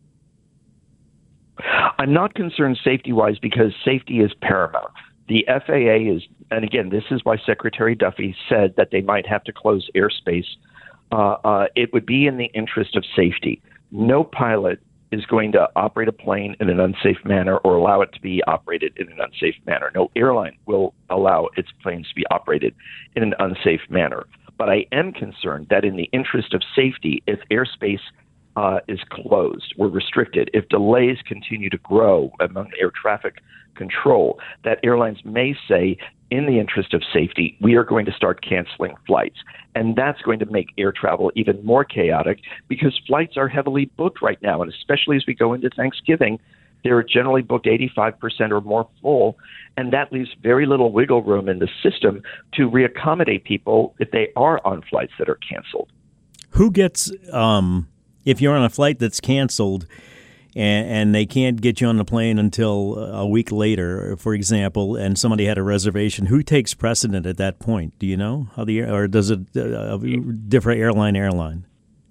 I'm not concerned safety-wise because safety is paramount. The FAA is, and again, this is why Secretary Duffy said that they might have to close airspace. It would be in the interest of safety. No pilot is going to operate a plane in an unsafe manner or allow it to be operated in an unsafe manner. No airline will allow its planes to be operated in an unsafe manner. But I am concerned that in the interest of safety, if airspace is closed or restricted, if delays continue to grow among air traffic control, that airlines may say, in the interest of safety, we are going to start canceling flights. And that's going to make air travel even more chaotic because flights are heavily booked right now. And especially as we go into Thanksgiving, they're generally booked 85% or more full. And that leaves very little wiggle room in the system to reaccommodate people if they are on flights that are canceled. Who gets, if you're on a flight that's canceled, and they can't get you on the plane until a week later, for example, and somebody had a reservation, who takes precedent at that point? Do you know how or does it differ airline?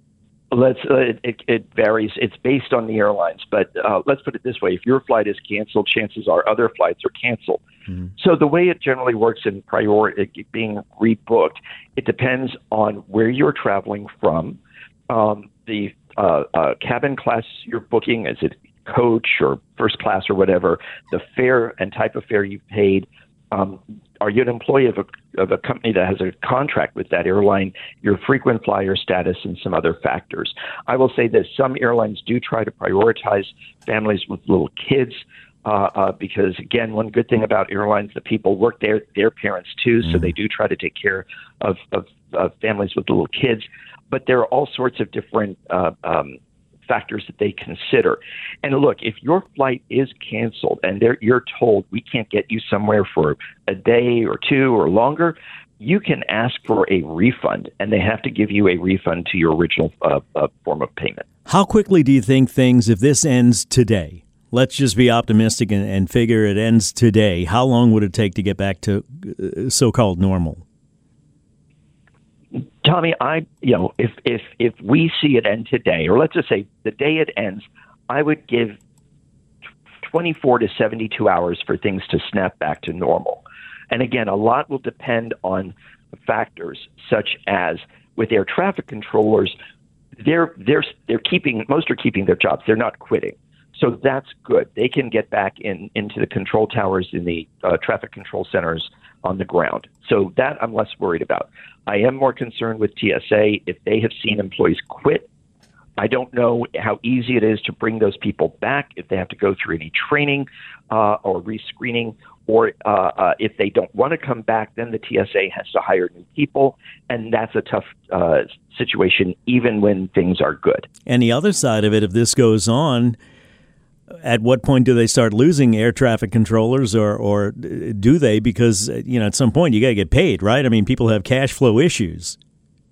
It varies. It's based on the airlines, but let's put it this way: if your flight is canceled, chances are other flights are canceled. Mm-hmm. So the way it generally works in being rebooked, it depends on where you're traveling from, the cabin class you're booking, is it coach or first class or whatever, the fare and type of fare you paid. Are you an employee of a company that has a contract with that airline, your frequent flyer status, and some other factors? I will say that some airlines do try to prioritize families with little kids because, again, one good thing about airlines, the people work there, their parents too, so they do try to take care of families with little kids. But there are all sorts of different factors that they consider. And look, if your flight is canceled and you're told we can't get you somewhere for a day or two or longer, you can ask for a refund, and they have to give you a refund to your original form of payment. How quickly do you think things, if this ends today, let's just be optimistic and figure it ends today, how long would it take to get back to so-called normal? Tommy, if we see it end today, or let's just say the day it ends, I would give 24 to 72 hours for things to snap back to normal. And again, a lot will depend on factors such as with air traffic controllers, most are keeping their jobs. They're not quitting. So that's good. They can get back into the control towers in the traffic control centers on the ground. So that I'm less worried about. I am more concerned with TSA if they have seen employees quit. I don't know how easy it is to bring those people back, if they have to go through any training or rescreening, or if they don't want to come back, then the TSA has to hire new people, and that's a tough situation even when things are good. And the other side of it, if this goes on, at what point do they start losing air traffic controllers, or do they? Because, at some point you got to get paid, right? I mean, people have cash flow issues.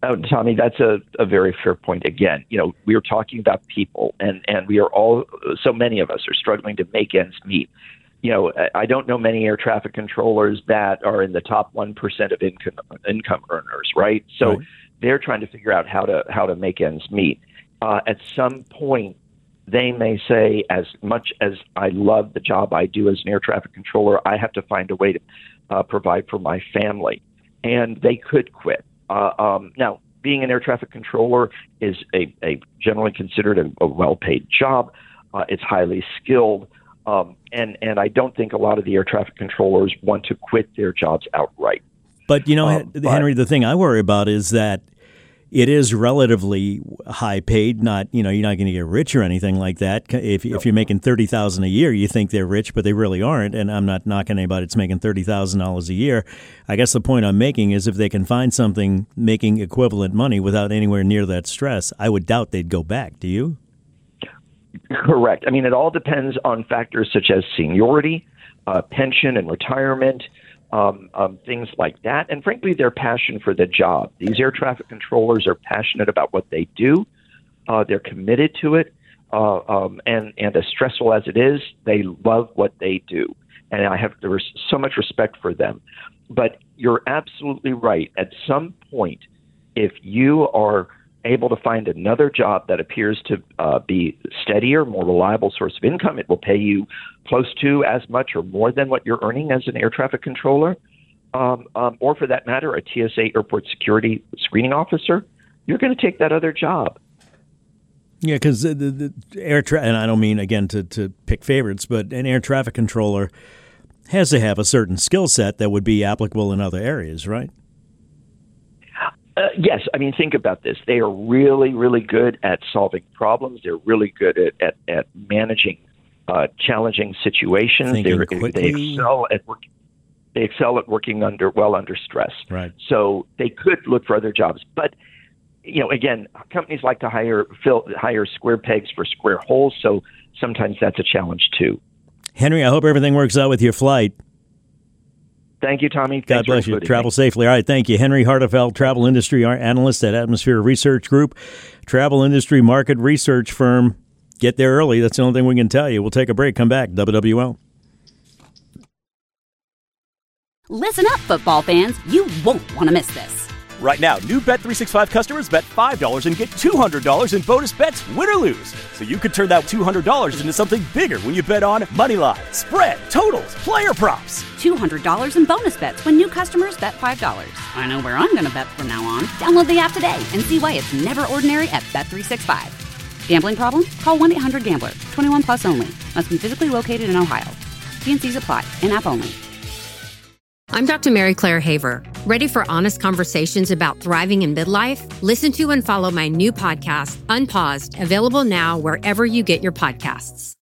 Tommy, that's a very fair point. Again, we are talking about people, and we are all, so many of us are struggling to make ends meet. I don't know many air traffic controllers that are in the top 1% of income earners, right? So they're trying to figure out how to make ends meet. At some point, they may say, as much as I love the job I do as an air traffic controller, I have to find a way to provide for my family, and they could quit. Now, being an air traffic controller is a generally considered a well-paid job. It's highly skilled. And I don't think a lot of the air traffic controllers want to quit their jobs outright. But, Henry, the thing I worry about is that it is relatively high paid. Not, you're not going to get rich or anything like that. If you're making $30,000 a year, you think they're rich, but they really aren't. And I'm not knocking anybody that's making $30,000 a year. I guess the point I'm making is if they can find something making equivalent money without anywhere near that stress, I would doubt they'd go back. Do you? Correct. I mean, it all depends on factors such as seniority, pension and retirement, things like that, and frankly, their passion for the job. These air traffic controllers are passionate about what they do. They're committed to it, and as stressful as it is, they love what they do. And there's so much respect for them. But you're absolutely right. At some point, if you are able to find another job that appears to be steadier, more reliable source of income, it will pay you close to as much or more than what you're earning as an air traffic controller, or for that matter, a TSA airport security screening officer, you're going to take that other job. Yeah, because the air and I don't mean, again, to pick favorites, but an air traffic controller has to have a certain skill set that would be applicable in other areas, right? Yes. I mean, think about this. They are really, really good at solving problems. They're really good at managing challenging situations. They excel at work. They excel at working under stress. Right. So they could look for other jobs. But, again, companies like to hire square pegs for square holes. So sometimes that's a challenge, too. Henry, I hope everything works out with your flight. Thank you, Tommy. God bless you. Travel safely. All right, thank you. Henry Hartefeld, travel industry analyst at Atmosphere Research Group, travel industry market research firm. Get there early. That's the only thing we can tell you. We'll take a break. Come back. WWL. Listen up, football fans. You won't want to miss this. Right now, new Bet365 customers bet $5 and get $200 in bonus bets, win or lose. So you could turn that $200 into something bigger when you bet on moneyline, spread, totals, player props. $200 in bonus bets when new customers bet $5. I know where I'm going to bet from now on. Download the app today and see why it's never ordinary at Bet365. Gambling problem? Call 1-800-GAMBLER. 21 plus only. Must be physically located in Ohio. T&Cs apply. In-app only. I'm Dr. Mary Claire Haver. Ready for honest conversations about thriving in midlife? Listen to and follow my new podcast, Unpaused, available now wherever you get your podcasts.